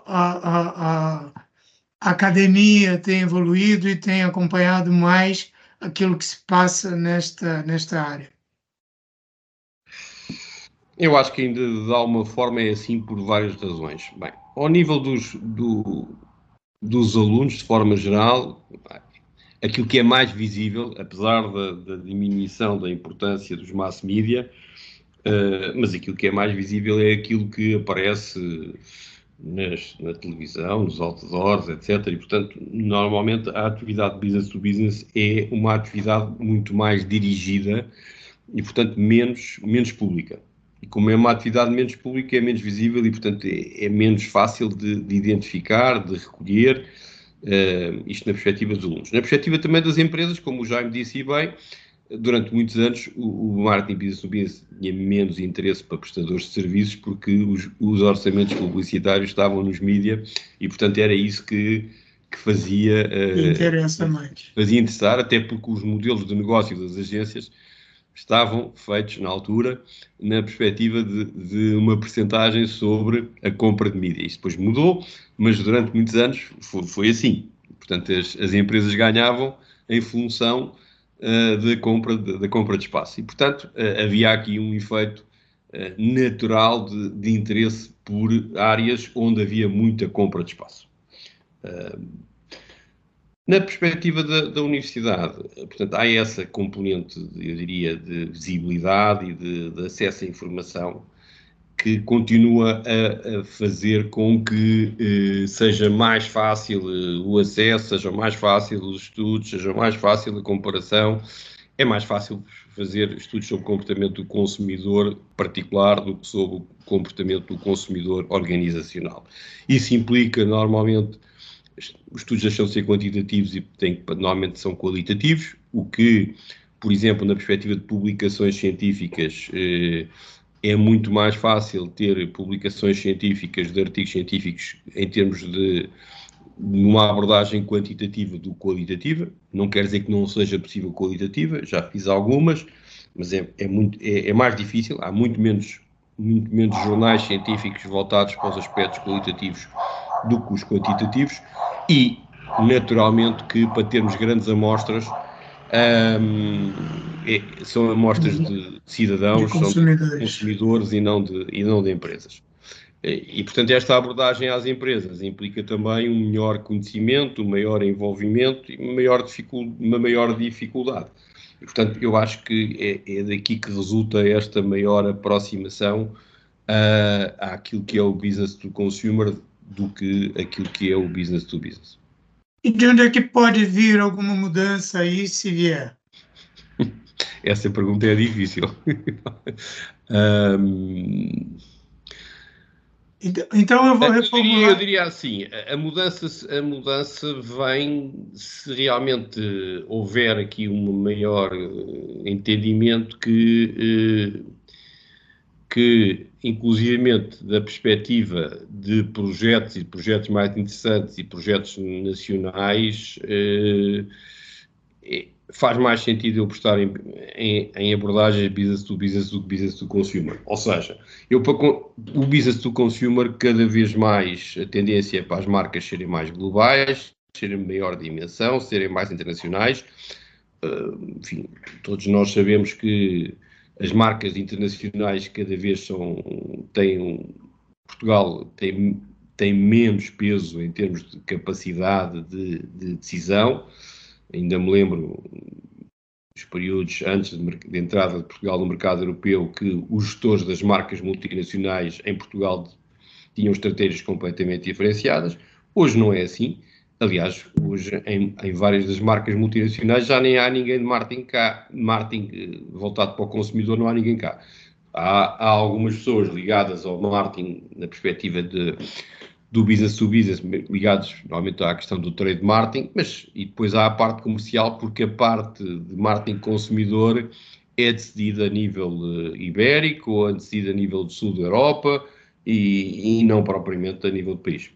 a, a, a academia tem evoluído e tem acompanhado mais aquilo que se passa nesta, nesta área? Eu acho que ainda de alguma forma é assim por várias razões. Bem, ao nível dos, do, dos alunos, de forma geral, aquilo que é mais visível, apesar da, da diminuição da importância dos mass media, uh, mas aquilo que é mais visível é aquilo que aparece nas, na televisão, nos outdoors, etcétera. E, portanto, normalmente a atividade business to business é uma atividade muito mais dirigida e, portanto, menos, menos pública. E como é uma atividade menos pública, é menos visível e, portanto, é, é menos fácil de, de identificar, de recolher. Uh, isto na perspectiva dos alunos. Na perspectiva também das empresas, como o Jaime disse bem, durante muitos anos o, o marketing business to business tinha menos interesse para prestadores de serviços porque os, os orçamentos publicitários estavam nos mídia e, portanto, era isso que, que fazia, uh, interessa mais. fazia interessar, até porque os modelos de negócio das agências estavam feitos na altura na perspectiva de, de uma percentagem sobre a compra de mídia. Isto depois mudou, mas durante muitos anos foi, foi assim. Portanto, as, as empresas ganhavam em função uh, da, compra, de, da compra de espaço. E, portanto, uh, havia aqui um efeito uh, natural de, de interesse por áreas onde havia muita compra de espaço. Uh, Na perspectiva da, da universidade, portanto, há essa componente, eu diria, de visibilidade e de, de acesso à informação que continua a, a fazer com que eh, seja mais fácil eh, o acesso, seja mais fácil os estudos, seja mais fácil a comparação. É mais fácil fazer estudos sobre o comportamento do consumidor particular do que sobre o comportamento do consumidor organizacional. Isso implica, normalmente, os estudos deixam de ser quantitativos e têm, normalmente são qualitativos, o que, por exemplo, na perspectiva de publicações científicas, eh, é muito mais fácil ter publicações científicas, de artigos científicos, em termos de uma abordagem quantitativa do que qualitativa. Não quer dizer que não seja possível qualitativa, já fiz algumas, mas é, é, muito, é, é mais difícil, há muito menos, muito menos jornais científicos voltados para os aspectos qualitativos do que os quantitativos e, naturalmente, que para termos grandes amostras, um, é, são amostras de cidadãos, de são de consumidores e não de, e não de empresas. E, portanto, esta abordagem às empresas implica também um melhor conhecimento, um maior envolvimento e uma maior, dificul, uma maior dificuldade. E, portanto, eu acho que é, é daqui que resulta esta maior aproximação uh, àquilo que é o business to consumer do que aquilo que é o business to business. E de onde é que pode vir alguma mudança aí, se vier? essa pergunta é difícil. um, então eu vou reformular. Eu diria, eu diria assim, a mudança, a mudança vem se realmente houver aqui um maior entendimento que, que inclusivamente da perspectiva de projetos e projetos mais interessantes e projetos nacionais, faz mais sentido eu apostar em, em, em abordagens business to business do que business to consumer. Ou seja, eu, para, o business to consumer, cada vez mais a tendência é para as marcas serem mais globais, serem de maior dimensão, serem mais internacionais. Uh, enfim, todos nós sabemos que as marcas internacionais cada vez são, têm, Portugal tem, tem menos peso em termos de capacidade de, de decisão. Ainda me lembro dos períodos antes de, de entrada de Portugal no mercado europeu que os gestores das marcas multinacionais em Portugal tinham estratégias completamente diferenciadas. Hoje não é assim. Aliás, hoje em, em várias das marcas multinacionais já nem há ninguém de marketing cá, marketing voltado para o consumidor, não há ninguém cá. Há, há algumas pessoas ligadas ao marketing na perspectiva de do business to business, ligados normalmente à questão do trade marketing, mas e depois há a parte comercial, porque a parte de marketing consumidor é decidida a nível uh, ibérico, ou é decidida a nível do sul da Europa, e, e não propriamente a nível do país.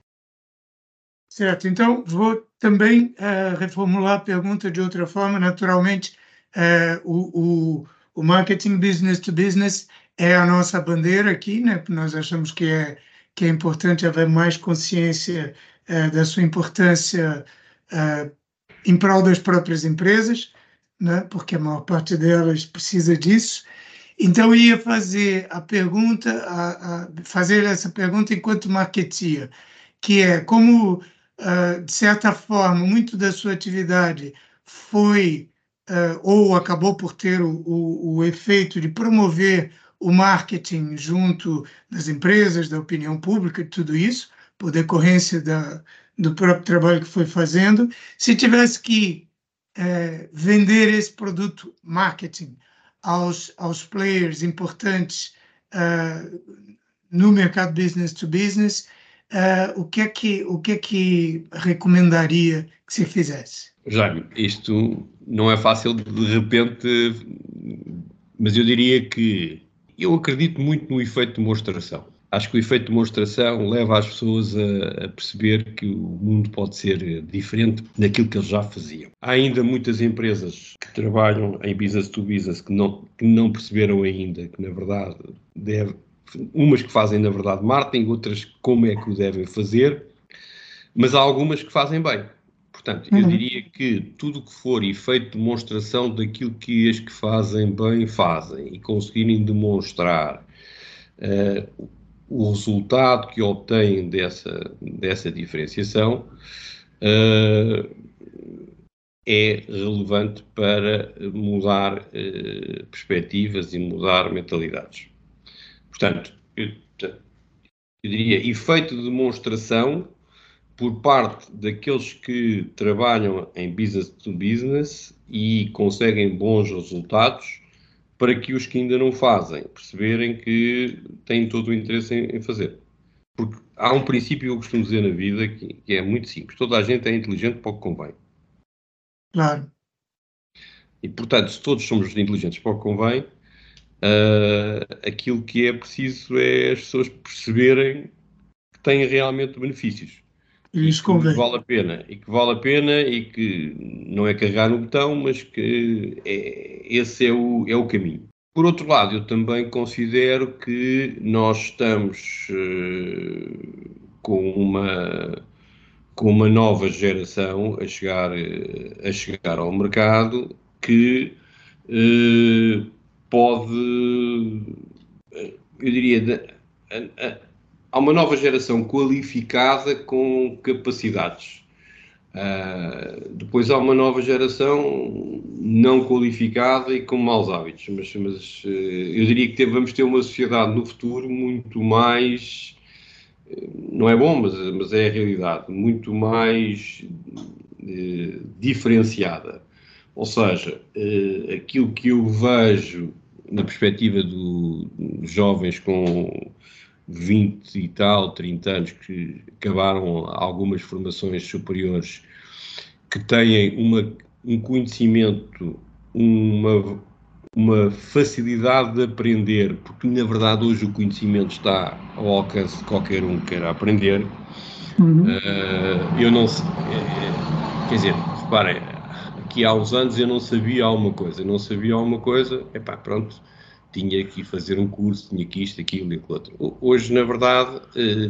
Certo, então vou também uh, reformular a pergunta de outra forma. Naturalmente, uh, o, o, o marketing business to business é a nossa bandeira aqui, né? Nós achamos que é que é importante haver mais consciência uh, da sua importância uh, em prol das próprias empresas, né? Porque a maior parte delas precisa disso. Então, eu ia fazer a pergunta, a, a fazer essa pergunta enquanto marketeer, que é como, uh, de certa forma, muito da sua atividade foi uh, ou acabou por ter o, o, o efeito de promover o marketing junto das empresas, da opinião pública, de tudo isso, por decorrência da, do próprio trabalho que foi fazendo. Se tivesse que uh, vender esse produto marketing aos, aos players importantes uh, no mercado business to business, uh, o, que é que, o que é que recomendaria que se fizesse? Jaime, isto não é fácil de repente, mas eu diria que eu acredito muito no efeito de demonstração. Acho que o efeito de demonstração leva as pessoas a, a perceber que o mundo pode ser diferente daquilo que eles já faziam. Há ainda muitas empresas que trabalham em business to business que não, que não perceberam ainda que, na verdade, deve, umas que fazem, na verdade, marketing, outras como é que o devem fazer, mas há algumas que fazem bem. Portanto, eu diria que tudo o que for efeito de demonstração daquilo que as que fazem bem fazem e conseguirem demonstrar uh, o resultado que obtêm dessa, dessa diferenciação uh, é relevante para mudar uh, perspectivas e mudar mentalidades. Portanto, eu, eu diria efeito de demonstração por parte daqueles que trabalham em business to business e conseguem bons resultados, para que os que ainda não fazem perceberem que têm todo o interesse em, em fazer. Porque há um princípio que eu costumo dizer na vida que, que é muito simples. Toda a gente é inteligente para o que convém. Claro. E, portanto, se todos somos inteligentes para o que convém, uh, aquilo que é preciso é as pessoas perceberem que têm realmente benefícios. E que vale a pena, e que vale a pena, e que não é carregar no botão, mas que é, esse é o, é o caminho. Por outro lado, eu também considero que nós estamos uh, com, uma, com uma nova geração a chegar, a chegar ao mercado que uh, pode, eu diria, a, a, há uma nova geração qualificada com capacidades. Uh, depois há uma nova geração não qualificada e com maus hábitos. Mas, mas uh, eu diria que ter, vamos ter uma sociedade no futuro muito mais... Uh, não é bom, mas, mas é a realidade. Muito mais uh, diferenciada. Ou seja, uh, aquilo que eu vejo na perspectiva do, dos jovens com vinte e tal, trinta anos, que acabaram algumas formações superiores, que têm uma, um conhecimento, uma, uma facilidade de aprender, porque na verdade hoje o conhecimento está ao alcance de qualquer um que queira aprender. Uhum. Uh, eu não sei, é, quer dizer, reparem, aqui há uns anos eu não sabia alguma coisa, não sabia alguma coisa, epá, pronto, tinha que fazer um curso, tinha que isto, aquilo e aquilo outro. Hoje, na verdade,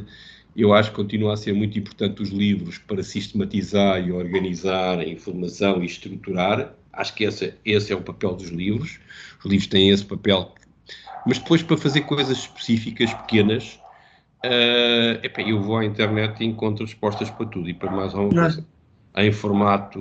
eu acho que continua a ser muito importante os livros para sistematizar e organizar a informação e estruturar. Acho que esse, esse é o papel dos livros. Os livros têm esse papel. Mas depois, para fazer coisas específicas, pequenas, uh, epá, eu vou à internet e encontro respostas para tudo e para mais alguma coisa. Em formato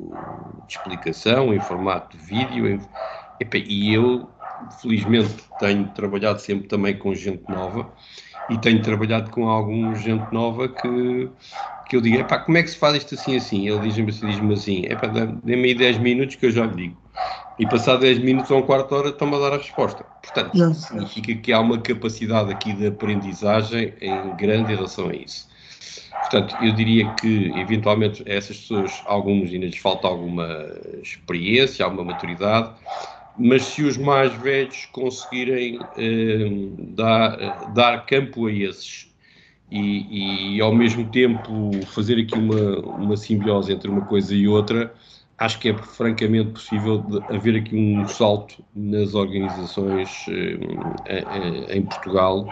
de explicação, em formato de vídeo. Em, epá, e eu... felizmente tenho trabalhado sempre também com gente nova e tenho trabalhado com alguma gente nova que, que eu digo, epá, como é que se faz isto assim assim? Ele diz-me assim, diz-me assim, epá, dê-me aí dez minutos que eu já lhe digo. E passado dez minutos ou um quarto de hora estão-me a dar a resposta. Portanto, não. Significa que há uma capacidade aqui de aprendizagem em grande em relação a isso. Portanto, eu diria que, eventualmente, a essas pessoas, alguns ainda lhes falta alguma experiência, alguma maturidade, mas se os mais velhos conseguirem eh, dar, dar campo a esses e, e, ao mesmo tempo, fazer aqui uma, uma simbiose entre uma coisa e outra, acho que é francamente possível de haver aqui um salto nas organizações eh, em Portugal,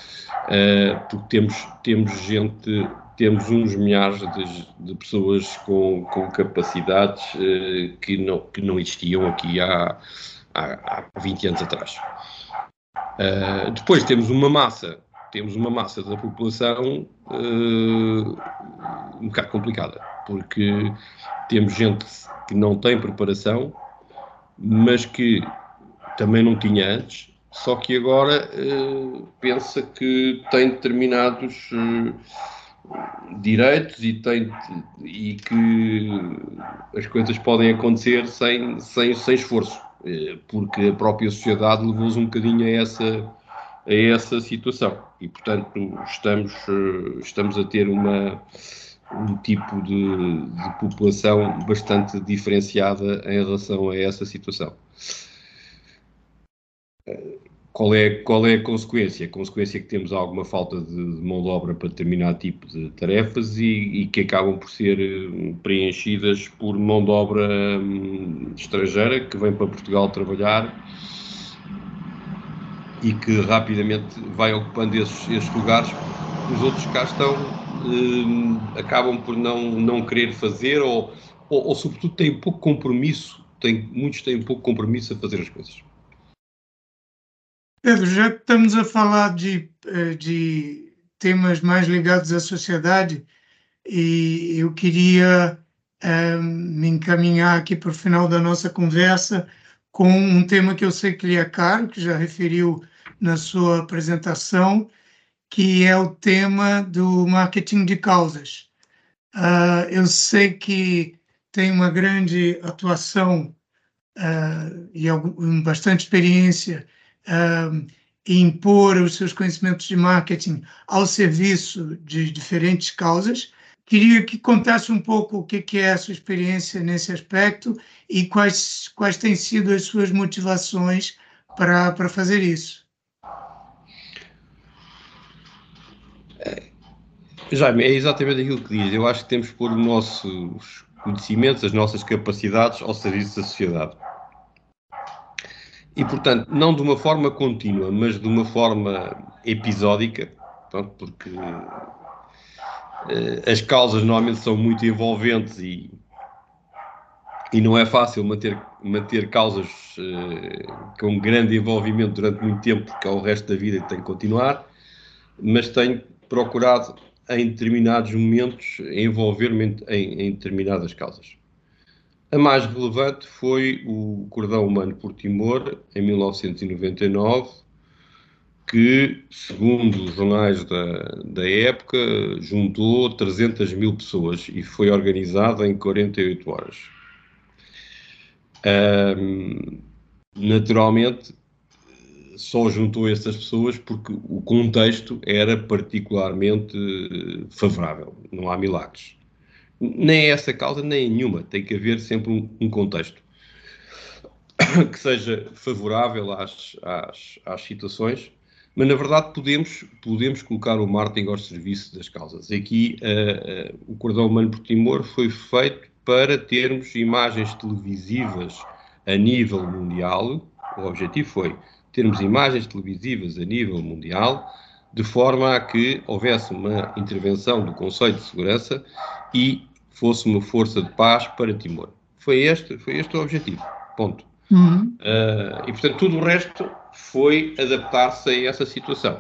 eh, porque temos, temos gente, temos uns milhares de, de pessoas com, com capacidades eh, que, não, que não existiam aqui há há vinte anos atrás. Uh, depois temos uma massa, temos uma massa da população uh, um bocado complicada, porque temos gente que não tem preparação, mas que também não tinha antes, só que agora uh, pensa que tem determinados uh, direitos e, tem, e que as coisas podem acontecer sem, sem, sem esforço, porque a própria sociedade levou-os um bocadinho a essa, a essa situação. E, portanto, estamos, estamos a ter uma, um tipo de, de população bastante diferenciada em relação a essa situação. Qual é, qual é a consequência? A consequência é que temos alguma falta de, de mão de obra para determinado tipo de tarefas e, e que acabam por ser preenchidas por mão de obra hum, estrangeira que vem para Portugal trabalhar e que rapidamente vai ocupando esses, esses lugares. Os outros cá estão, hum, acabam por não, não querer fazer ou, ou, ou, sobretudo, têm pouco compromisso, têm, muitos têm pouco compromisso a fazer as coisas. Pedro, já que estamos a falar de, de temas mais ligados à sociedade, e eu queria é, me encaminhar aqui para o final da nossa conversa com um tema que eu sei que lhe é caro, que já referiu na sua apresentação, que é o tema do marketing de causas. Uh, eu sei que tem uma grande atuação uh, e algum, bastante experiência Uh, e impor os seus conhecimentos de marketing ao serviço de diferentes causas. Queria que contasse um pouco o que é a sua experiência nesse aspecto e quais, quais têm sido as suas motivações para, para fazer isso. Jaime, é exatamente aquilo que diz. Eu acho que temos que pôr os nossos conhecimentos, as nossas capacidades ao serviço da sociedade. E, portanto, não de uma forma contínua, mas de uma forma episódica, pronto, porque uh, as causas normalmente são muito envolventes e, e não é fácil manter, manter causas uh, com grande envolvimento durante muito tempo, porque é o resto da vida que tem que continuar, mas tenho procurado, em determinados momentos, envolver-me em, em determinadas causas. A mais relevante foi o Cordão Humano por Timor, em mil novecentos e noventa e nove, que, segundo os jornais da, da época, juntou trezentas mil pessoas e foi organizado em quarenta e oito horas. Um, naturalmente, só juntou essas pessoas porque o contexto era particularmente favorável. Não há milagres. Nem é essa causa, nem nenhuma. Tem que haver sempre um, um contexto que seja favorável às, às, às situações, mas na verdade podemos, podemos colocar o marketing ao serviço das causas. Aqui uh, uh, o Cordão Humano por Timor foi feito para termos imagens televisivas a nível mundial. O objetivo foi termos imagens televisivas a nível mundial, de forma a que houvesse uma intervenção do Conselho de Segurança e fosse uma força de paz para Timor. Foi este, foi este o objetivo. Ponto. Uhum. Uh, e, portanto, tudo o resto foi adaptar-se a essa situação.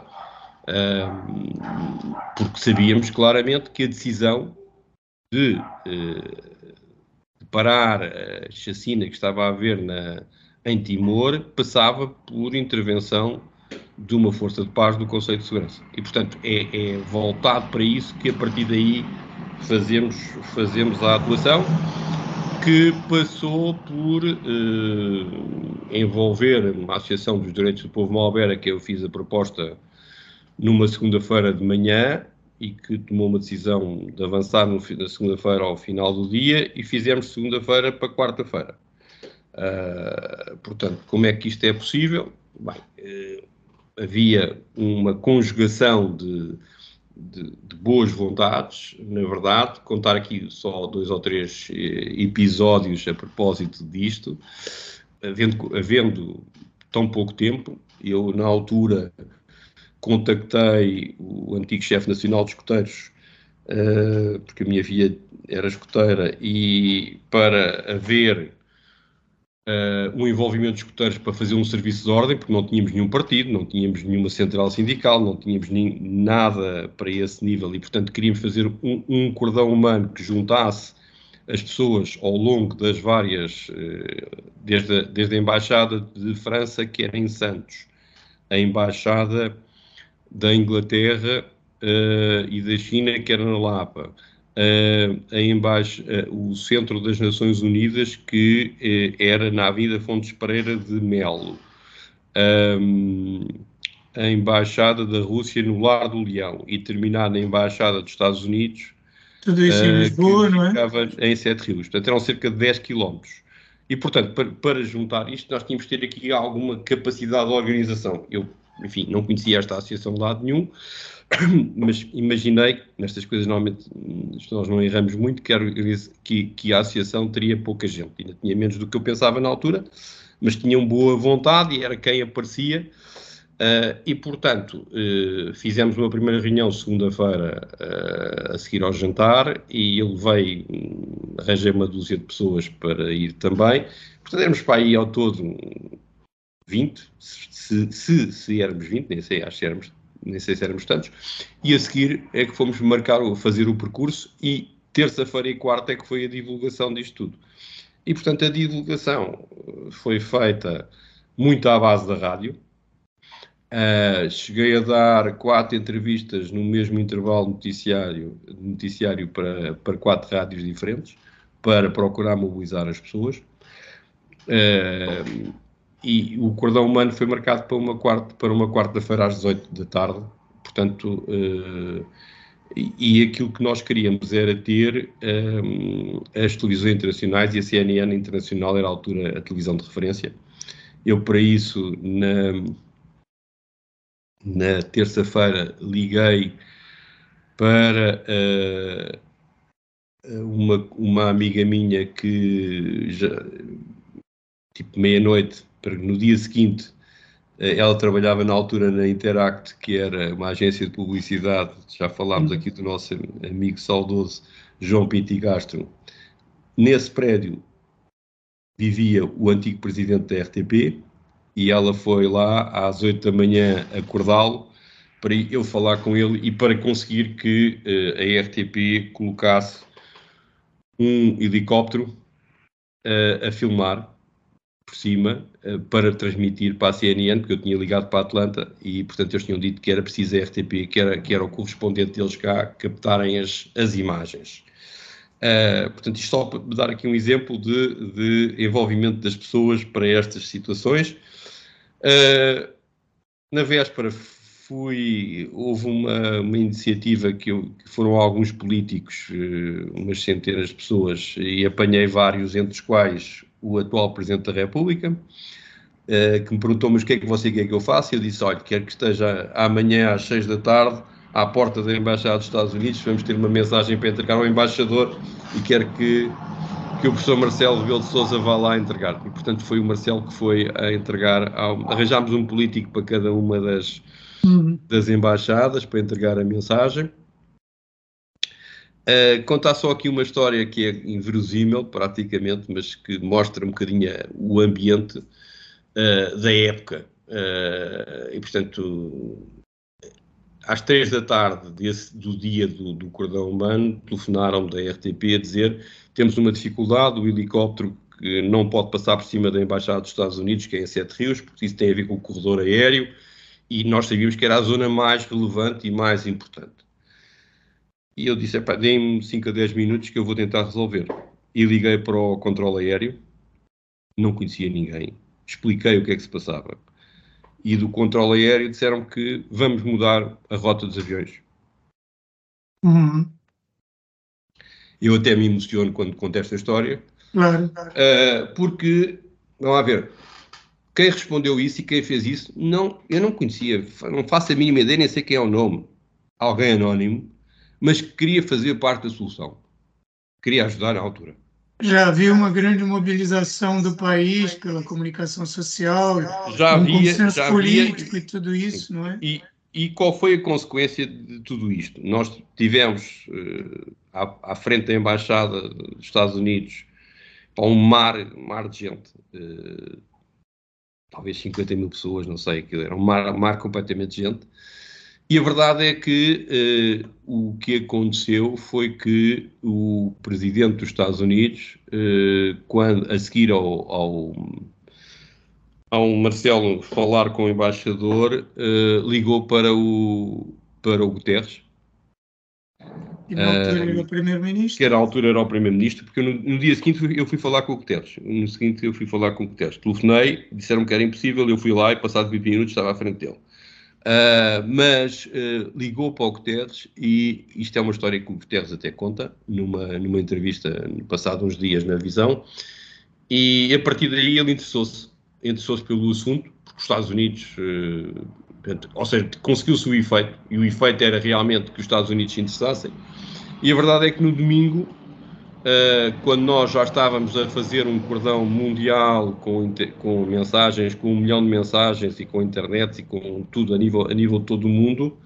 Uh, porque sabíamos claramente que a decisão de, uh, de parar a chacina que estava a haver na, em Timor passava por intervenção de uma força de paz do Conselho de Segurança. E, portanto, é, é voltado para isso que, a partir daí, fazemos, fazemos a atuação, que passou por uh, envolver uma Associação dos Direitos do Povo Malbera, que eu fiz a proposta numa segunda-feira de manhã e que tomou uma decisão de avançar no, na segunda-feira ao final do dia, e fizemos segunda-feira para quarta-feira. Uh, portanto, como é que isto é possível? Bem, uh, havia uma conjugação de, de, de boas vontades, na verdade. Contar aqui só dois ou três episódios a propósito disto. Havendo, havendo tão pouco tempo, eu, na altura, contactei o antigo chefe nacional de escoteiros, uh, porque a minha filha era escoteira, e para haver Uh, um envolvimento de escoteiros para fazer um serviço de ordem, porque não tínhamos nenhum partido, não tínhamos nenhuma central sindical, não tínhamos nem, nada para esse nível, e portanto queríamos fazer um, um cordão humano que juntasse as pessoas ao longo das várias, uh, desde, a, desde a Embaixada de França, que era em Santos, a Embaixada da Inglaterra uh, e da China, que era na Lapa, Uh, em baixo, uh, o Centro das Nações Unidas, que uh, era na Avenida Fontes Pereira de Melo, um, a Embaixada da Rússia no Lar do Leão, e terminar na Embaixada dos Estados Unidos, tudo isso em Lisboa, uh, que não é? ficava em Sete Rios. Portanto, eram cerca de dez quilómetros. E, portanto, para, para juntar isto, nós tínhamos de ter aqui alguma capacidade de organização. Eu, enfim, não conhecia esta associação de lado nenhum, mas imaginei, nestas coisas normalmente nós não erramos muito, que, que, que a associação teria pouca gente. Ainda tinha menos do que eu pensava na altura, mas tinham boa vontade e era quem aparecia. Uh, e, portanto, uh, fizemos uma primeira reunião segunda-feira uh, a seguir ao jantar, e eu levei, um, arranjei uma dúzia de pessoas para ir também. Portanto, éramos para aí ao todo vinte, se, se, se éramos vinte, nem sei, acho que éramos, nem sei se éramos tantos, e a seguir é que fomos marcar, fazer o percurso, e terça-feira e quarta é que foi a divulgação disto tudo. E, portanto, a divulgação foi feita muito à base da rádio. Uh, cheguei a dar quatro entrevistas no mesmo intervalo noticiário, noticiário para, para quatro rádios diferentes, para procurar mobilizar as pessoas. Uh, e o Cordão Humano foi marcado para uma, quarta, para uma quarta-feira às dezoito da tarde. Portanto, uh, e, e aquilo que nós queríamos era ter um, as televisões internacionais, e a C N N internacional era à altura a televisão de referência. Eu, para isso, na... Na terça-feira liguei para uh, uma, uma amiga minha que, já, tipo meia-noite, no dia seguinte, uh, ela trabalhava na altura na Interact, que era uma agência de publicidade. Já falámos aqui do nosso amigo saudoso João Pintigastro. Nesse prédio vivia o antigo presidente da R T P, e ela foi lá às oito da manhã acordá-lo para eu falar com ele e para conseguir que uh, a R T P colocasse um helicóptero uh, a filmar por cima uh, para transmitir para a C N N, porque eu tinha ligado para a Atlanta e, portanto, eles tinham dito que era preciso a R T P, que era, que era o correspondente deles cá, captarem as, as imagens. Uh, portanto, isto só para dar aqui um exemplo de, de envolvimento das pessoas para estas situações. Uh, na véspera fui, houve uma, uma iniciativa que, eu, que foram alguns políticos, uh, umas centenas de pessoas, e apanhei vários, entre os quais o atual Presidente da República, uh, que me perguntou, mas o que é que você quer que eu faça? Eu disse, olha, quero que esteja amanhã às seis da tarde à porta da Embaixada dos Estados Unidos, vamos ter uma mensagem para entregar ao embaixador e quero que, que o professor Marcelo Rebelo de Sousa vá lá entregar. E, portanto, foi o Marcelo que foi a entregar, ao, arranjámos um político para cada uma das, uhum. das embaixadas para entregar a mensagem. Uh, contar só aqui uma história que é inverosímil, praticamente, mas que mostra um bocadinho o ambiente uh, da época. Uh, e, portanto... Às três da tarde desse, do dia do, do cordão humano, telefonaram-me da R T P a dizer temos uma dificuldade, o helicóptero que não pode passar por cima da Embaixada dos Estados Unidos, que é em Sete Rios, porque isso tem a ver com o corredor aéreo, e nós sabíamos que era a zona mais relevante e mais importante. E eu disse, deem-me cinco a dez minutos que eu vou tentar resolver. E liguei para o controle aéreo, não conhecia ninguém, expliquei o que é que se passava. E do controle aéreo disseram que vamos mudar a rota dos aviões. Uhum. Eu até me emociono quando conto esta história. Claro. Uh, porque, vamos lá ver, quem respondeu isso e quem fez isso, não, eu não conhecia, não faço a mínima ideia, nem sei quem é o nome. Alguém anónimo, mas que queria fazer parte da solução. Queria ajudar na altura. Já havia uma grande mobilização do país pela comunicação social, já um havia, consenso já político havia, e tudo isso, não é? E, e qual foi a consequência de tudo isto? Nós tivemos uh, à, à frente da Embaixada dos Estados Unidos um mar, mar de gente, uh, talvez cinquenta mil pessoas, não sei, era um mar, um mar completamente de gente. E a verdade é que uh, o que aconteceu foi que o presidente dos Estados Unidos, uh, quando, a seguir ao, ao, ao Marcelo falar com o embaixador, uh, ligou para o, para o Guterres. E na altura uh, era o primeiro-ministro? Que era, à altura era o primeiro-ministro, porque eu, no, no dia seguinte eu fui falar com o Guterres. No seguinte eu fui falar com o Guterres. Telefonei, disseram que era impossível, eu fui lá e passado vinte minutos estava à frente dele. Uh, mas uh, ligou para o Guterres e isto é uma história que o Guterres até conta numa, numa entrevista passado uns dias na Visão, e a partir daí ele interessou-se interessou-se pelo assunto, porque os Estados Unidos, uh, ou seja, conseguiu-se o efeito, e o efeito era realmente que os Estados Unidos se interessassem, e a verdade é que no domingo, Uh, quando nós já estávamos a fazer um cordão mundial com, com mensagens, com um milhão de mensagens e com internet e com tudo a nível, a nível de todo o mundo,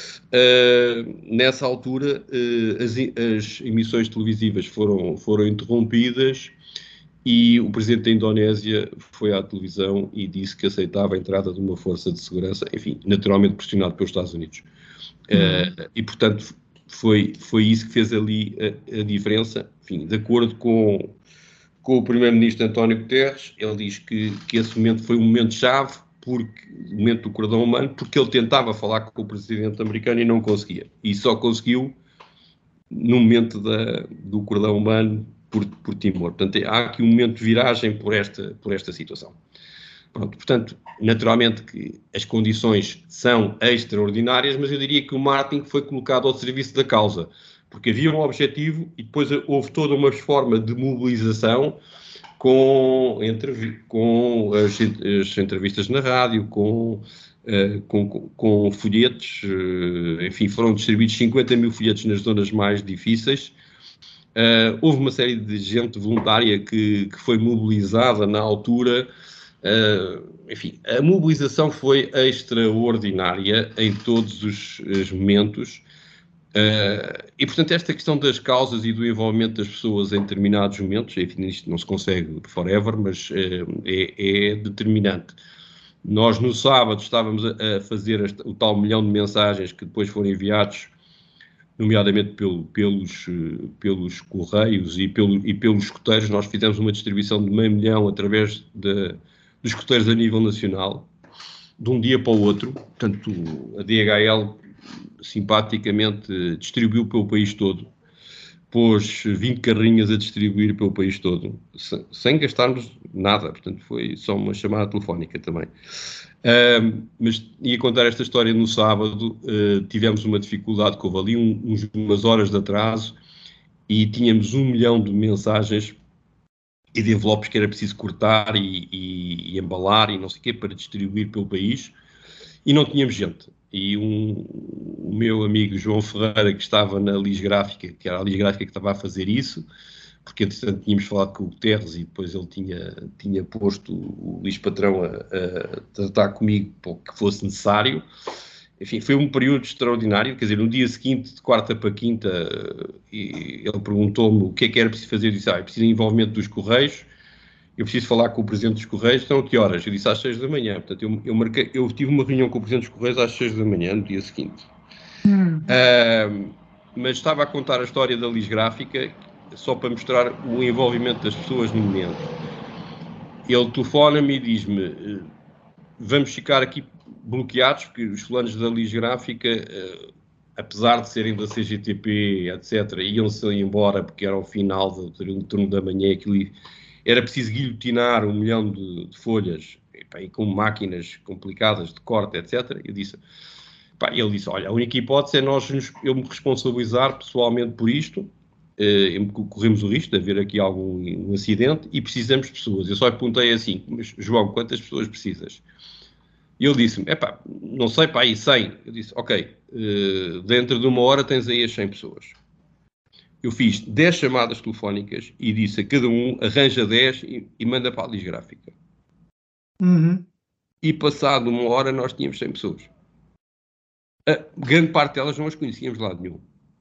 uh, nessa altura uh, as, as emissões televisivas foram, foram interrompidas e o presidente da Indonésia foi à televisão e disse que aceitava a entrada de uma força de segurança, enfim, naturalmente pressionado pelos Estados Unidos. Uh, e, portanto, Foi, foi isso que fez ali a, a diferença. Enfim, de acordo com, com o primeiro-ministro António Guterres, ele diz que, que esse momento foi um momento-chave, porque, o momento do cordão humano, porque ele tentava falar com o presidente americano e não conseguia. E só conseguiu no momento da, do cordão humano por, por Timor. Portanto, há aqui um momento de viragem por esta, por esta situação. Pronto, portanto, naturalmente que as condições são extraordinárias, mas eu diria que o marketing foi colocado ao serviço da causa, porque havia um objetivo e depois houve toda uma forma de mobilização com, entre, com as, as entrevistas na rádio, com, uh, com, com folhetos, uh, enfim, foram distribuídos cinquenta mil folhetos nas zonas mais difíceis. Uh, houve uma série de gente voluntária que, que foi mobilizada na altura. Uh, enfim, a mobilização foi extraordinária em todos os, os momentos uh, e, portanto, esta questão das causas e do envolvimento das pessoas em determinados momentos, enfim, isto não se consegue forever, mas uh, é, é determinante. Nós, no sábado, estávamos a, a fazer esta, o tal milhão de mensagens que depois foram enviados, nomeadamente pelo, pelos, pelos correios e, pelo, e pelos escoteiros. Nós fizemos uma distribuição de meio milhão através de dos escoteiros a nível nacional, de um dia para o outro. Portanto, a D H L simpaticamente distribuiu pelo país todo. pôs vinte carrinhas a distribuir pelo país todo, sem, sem gastarmos nada, portanto foi só uma chamada telefónica também. Uh, mas ia contar esta história no sábado, uh, tivemos uma dificuldade, que houve ali um, uns, umas horas de atraso e tínhamos um milhão de mensagens e de envelopes que era preciso cortar e, e, e embalar e não sei o quê para distribuir pelo país e não tínhamos gente. E um, o meu amigo João Ferreira, que estava na Lis Gráfica, que era a Lis Gráfica que estava a fazer isso, porque entretanto tínhamos falado com o Guterres e depois ele tinha, tinha posto o Luís Patrão a, a tratar comigo para o que fosse necessário. Enfim, foi um período extraordinário, quer dizer, no dia seguinte, de quarta para quinta, ele perguntou-me o que é que era preciso fazer. Eu disse, ah, é preciso envolvimento dos Correios, eu preciso falar com o Presidente dos Correios, então a que horas? Eu disse às seis da manhã, portanto eu, eu, marquei, eu tive uma reunião com o Presidente dos Correios às seis da manhã, no dia seguinte. Hum. Uh, mas estava a contar a história da Lis Gráfica, só para mostrar o envolvimento das pessoas no momento. Ele telefona-me e diz-me, vamos ficar aqui bloqueados, porque os fulanos da Lis Gráfica, uh, apesar de serem da C G T P, etcétera, iam-se embora porque era o final do, do turno da manhã, aquilo era preciso guilhotinar um milhão de, de folhas, e, pá, e com máquinas complicadas de corte, etcétera. Eu disse, pá, ele disse, olha, a única hipótese é nós nos, eu me responsabilizar pessoalmente por isto, uh, corremos o risco de haver aqui algum um acidente e precisamos de pessoas. Eu só lhe perguntei assim, mas João, quantas pessoas precisas? E ele disse-me, epá, não sei, pá, aí cem. Eu disse, ok, uh, dentro de uma hora tens aí as cem pessoas. Eu fiz dez chamadas telefónicas e disse a cada um, arranja dez e, e manda para a Lis Gráfica. Uhum. E passado uma hora nós tínhamos cem pessoas. A grande parte delas não as conhecíamos de lado nenhum.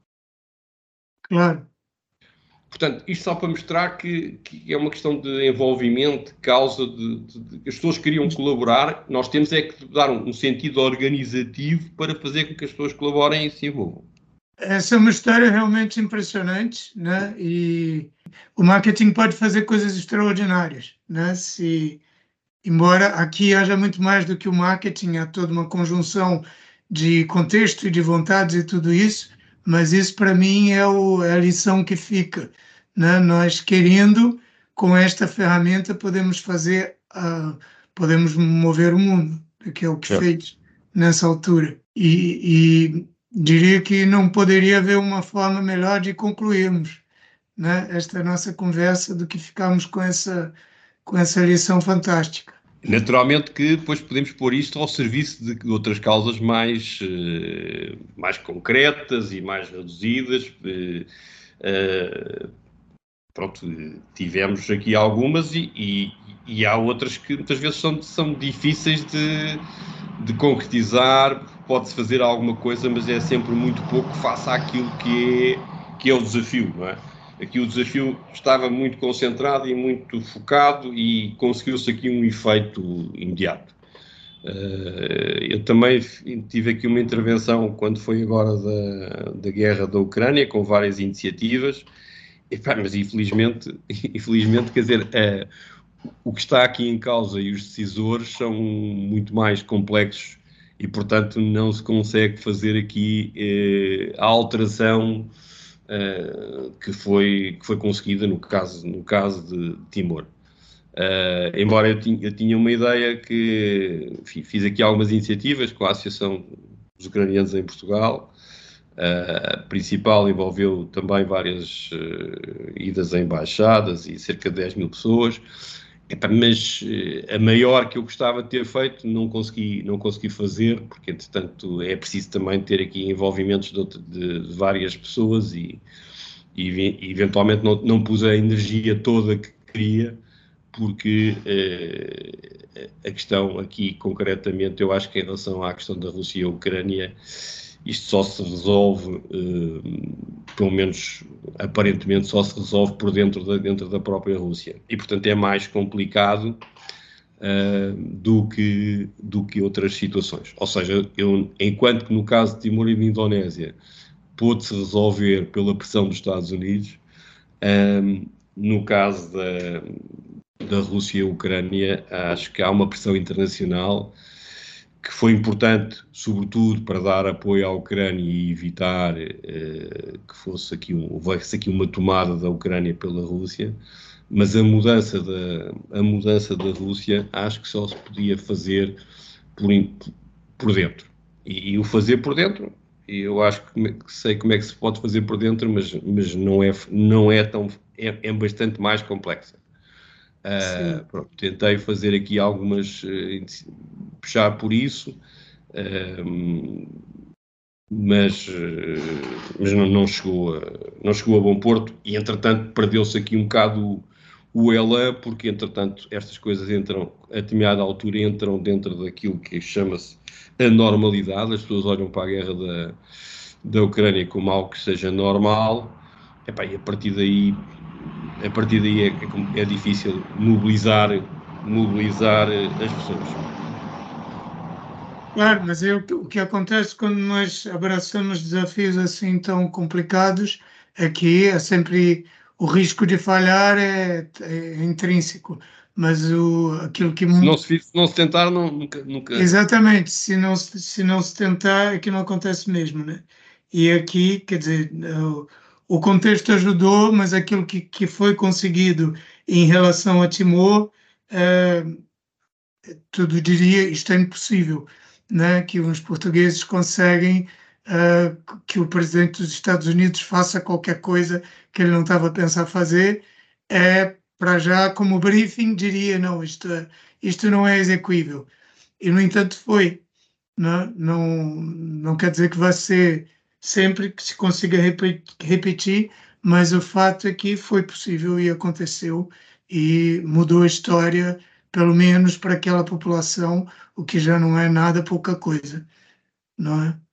Claro. Portanto, isto só para mostrar que, que é uma questão de envolvimento, de causa, de, de, de as pessoas queriam colaborar, nós temos é que dar um, um sentido organizativo para fazer com que as pessoas colaborem e se envolvam. Essa é uma história realmente impressionante, né? E o marketing pode fazer coisas extraordinárias, né? Se, embora aqui haja muito mais do que o marketing, há toda uma conjunção de contexto e de vontades e tudo isso, mas isso para mim é, o, é a lição que fica, né? Nós querendo, com esta ferramenta, podemos fazer, uh, podemos mover o mundo, que é o que é. fez nessa altura. E, e diria que não poderia haver uma forma melhor de concluirmos, né, esta nossa conversa do que ficarmos com essa, com essa lição fantástica. Naturalmente que depois podemos pôr isto ao serviço de outras causas mais, uh, mais concretas e mais reduzidas. Uh, uh, pronto, tivemos aqui algumas e, e, e há outras que muitas vezes são, são difíceis de, de concretizar. Pode-se fazer alguma coisa, mas é sempre muito pouco face àquilo que é, que é o desafio, não é? Aqui o desafio estava muito concentrado e muito focado e conseguiu-se aqui um efeito imediato. Uh, eu também tive aqui uma intervenção quando foi agora da, da guerra da Ucrânia, com várias iniciativas, e, pá, mas infelizmente, infelizmente, quer dizer, uh, o que está aqui em causa e os decisores são muito mais complexos e, portanto, não se consegue fazer aqui uh, a alteração Uh, que, foi, que foi conseguida no caso, no caso de Timor. Uh, embora eu, tinha, eu tinha uma ideia que, enfim, fiz aqui algumas iniciativas com a Associação dos Ucranianos em Portugal. Uh, a principal envolveu também várias uh, idas a embaixadas e cerca de dez mil pessoas. Epa, mas uh, a maior que eu gostava de ter feito não consegui, não consegui fazer, porque entretanto é preciso também ter aqui envolvimentos de, de, de várias pessoas e, e, e eventualmente não, não pus a energia toda que queria, porque uh, a questão aqui concretamente, eu acho que em relação à questão da Rússia e a Ucrânia, isto só se resolve, uh, pelo menos aparentemente, só se resolve por dentro da, dentro da própria Rússia. E, portanto, é mais complicado uh, do, que, do que outras situações. Ou seja, eu, enquanto que no caso de Timor e de Indonésia pôde-se resolver pela pressão dos Estados Unidos, um, no caso da, da Rússia e Ucrânia, acho que há uma pressão internacional que foi importante, sobretudo, para dar apoio à Ucrânia e evitar uh, que fosse aqui, um, houvesse aqui uma tomada da Ucrânia pela Rússia, mas a mudança da, a mudança da Rússia acho que só se podia fazer por, por dentro. E, e o fazer por dentro, eu acho que sei como é que se pode fazer por dentro, mas, mas não, é, não é tão, é, é bastante mais complexa. Uh, pronto, tentei fazer aqui algumas, uh, puxar por isso, uh, mas, uh, mas não, não, chegou a, não chegou a bom porto e, entretanto, perdeu-se aqui um bocado o, o elan, porque, entretanto, estas coisas entram, a determinada altura, entram dentro daquilo que chama-se a normalidade. As pessoas olham para a guerra da, da Ucrânia como algo que seja normal, epá, e a partir daí a partir daí é, é difícil mobilizar, mobilizar as pessoas. Claro, mas é o, que, o que acontece quando nós abraçamos desafios assim tão complicados é que é sempre o risco de falhar é, é intrínseco, mas o, aquilo que... Se não se, se não se tentar, não, nunca, nunca... Exatamente, se não, se não se tentar é que não acontece mesmo, né? E aqui, quer dizer... O, O contexto ajudou, mas aquilo que, que foi conseguido em relação a Timor, eh, tudo diria, isto é impossível, né? Que os portugueses conseguem eh, que o presidente dos Estados Unidos faça qualquer coisa que ele não estava a pensar fazer, é, para já, como briefing, diria, não, isto, isto não é execuível. E, no entanto, foi. Não, não, não quer dizer que vai ser sempre que se consiga repetir, mas o fato é que foi possível e aconteceu e mudou a história, pelo menos para aquela população, o que já não é nada pouca coisa, não é?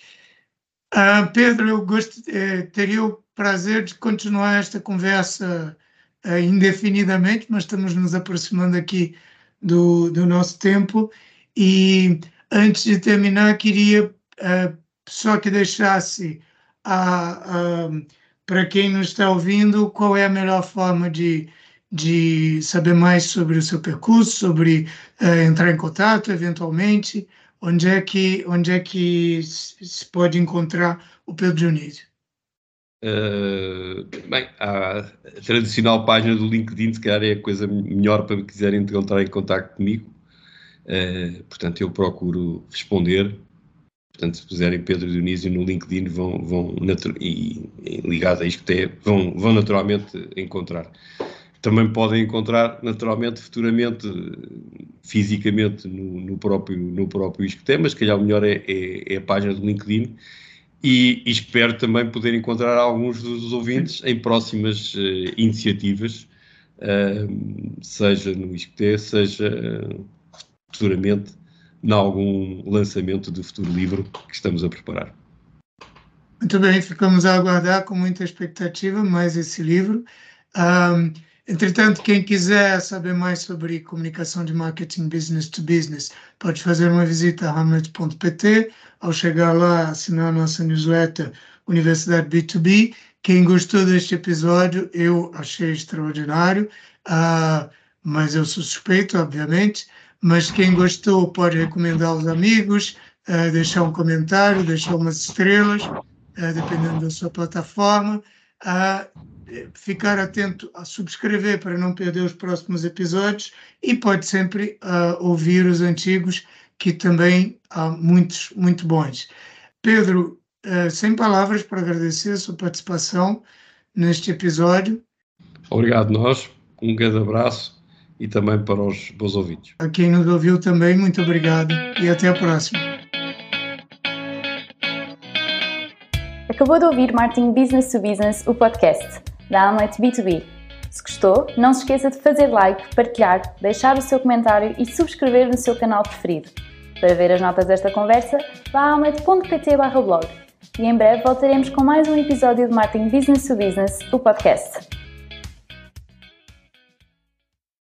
Ah, Pedro, eu gost... eh, teria o prazer de continuar esta conversa eh, indefinidamente, mas estamos nos aproximando aqui do, do nosso tempo e, antes de terminar, queria eh, só que deixasse a, a, para quem nos está ouvindo, qual é a melhor forma de, de saber mais sobre o seu percurso, sobre uh, entrar em contato eventualmente, onde é que, onde é que se pode encontrar o Pedro Dionísio? Uh, bem, a tradicional página do LinkedIn, se calhar é a coisa melhor para quiserem entrar em contato comigo. Uh, portanto, eu procuro responder. Portanto, se puserem Pedro Dionísio no LinkedIn, vão, vão e, e ligado a isto que é, vão, vão naturalmente encontrar. Também podem encontrar naturalmente, futuramente, fisicamente, no, no próprio, no próprio Isqueté, mas se calhar o melhor é, é, é a página do LinkedIn. E, e espero também poder encontrar alguns dos ouvintes em próximas uh, iniciativas, uh, seja no Isqueté, seja uh, futuramente em algum lançamento do futuro livro que estamos a preparar. Muito bem, ficamos a aguardar com muita expectativa mais esse livro. Um, entretanto, quem quiser saber mais sobre comunicação de marketing business to business, pode fazer uma visita a hamlet ponto p t. Ao chegar lá, assinar a nossa newsletter Universidade B dois B. Quem gostou deste episódio, eu achei extraordinário, uh, mas eu sou suspeito, obviamente. Mas quem gostou pode recomendar aos amigos, uh, deixar um comentário, deixar umas estrelas, uh, dependendo da sua plataforma. Uh, ficar atento a subscrever para não perder os próximos episódios e pode sempre uh, ouvir os antigos, que também há muitos, muito bons. Pedro, uh, sem palavras para agradecer a sua participação neste episódio. Obrigado nós, um grande abraço. E também para os bons ouvintes. A quem nos ouviu também, muito obrigado e até a próxima. Acabou de ouvir Marketing Business to Business, o podcast da Hamlet B dois B. Se gostou, não se esqueça de fazer like, partilhar, deixar o seu comentário e subscrever no seu canal preferido. Para ver as notas desta conversa, vá a hamlet ponto p t barra blog. E em breve voltaremos com mais um episódio de Marketing Business to Business, o podcast.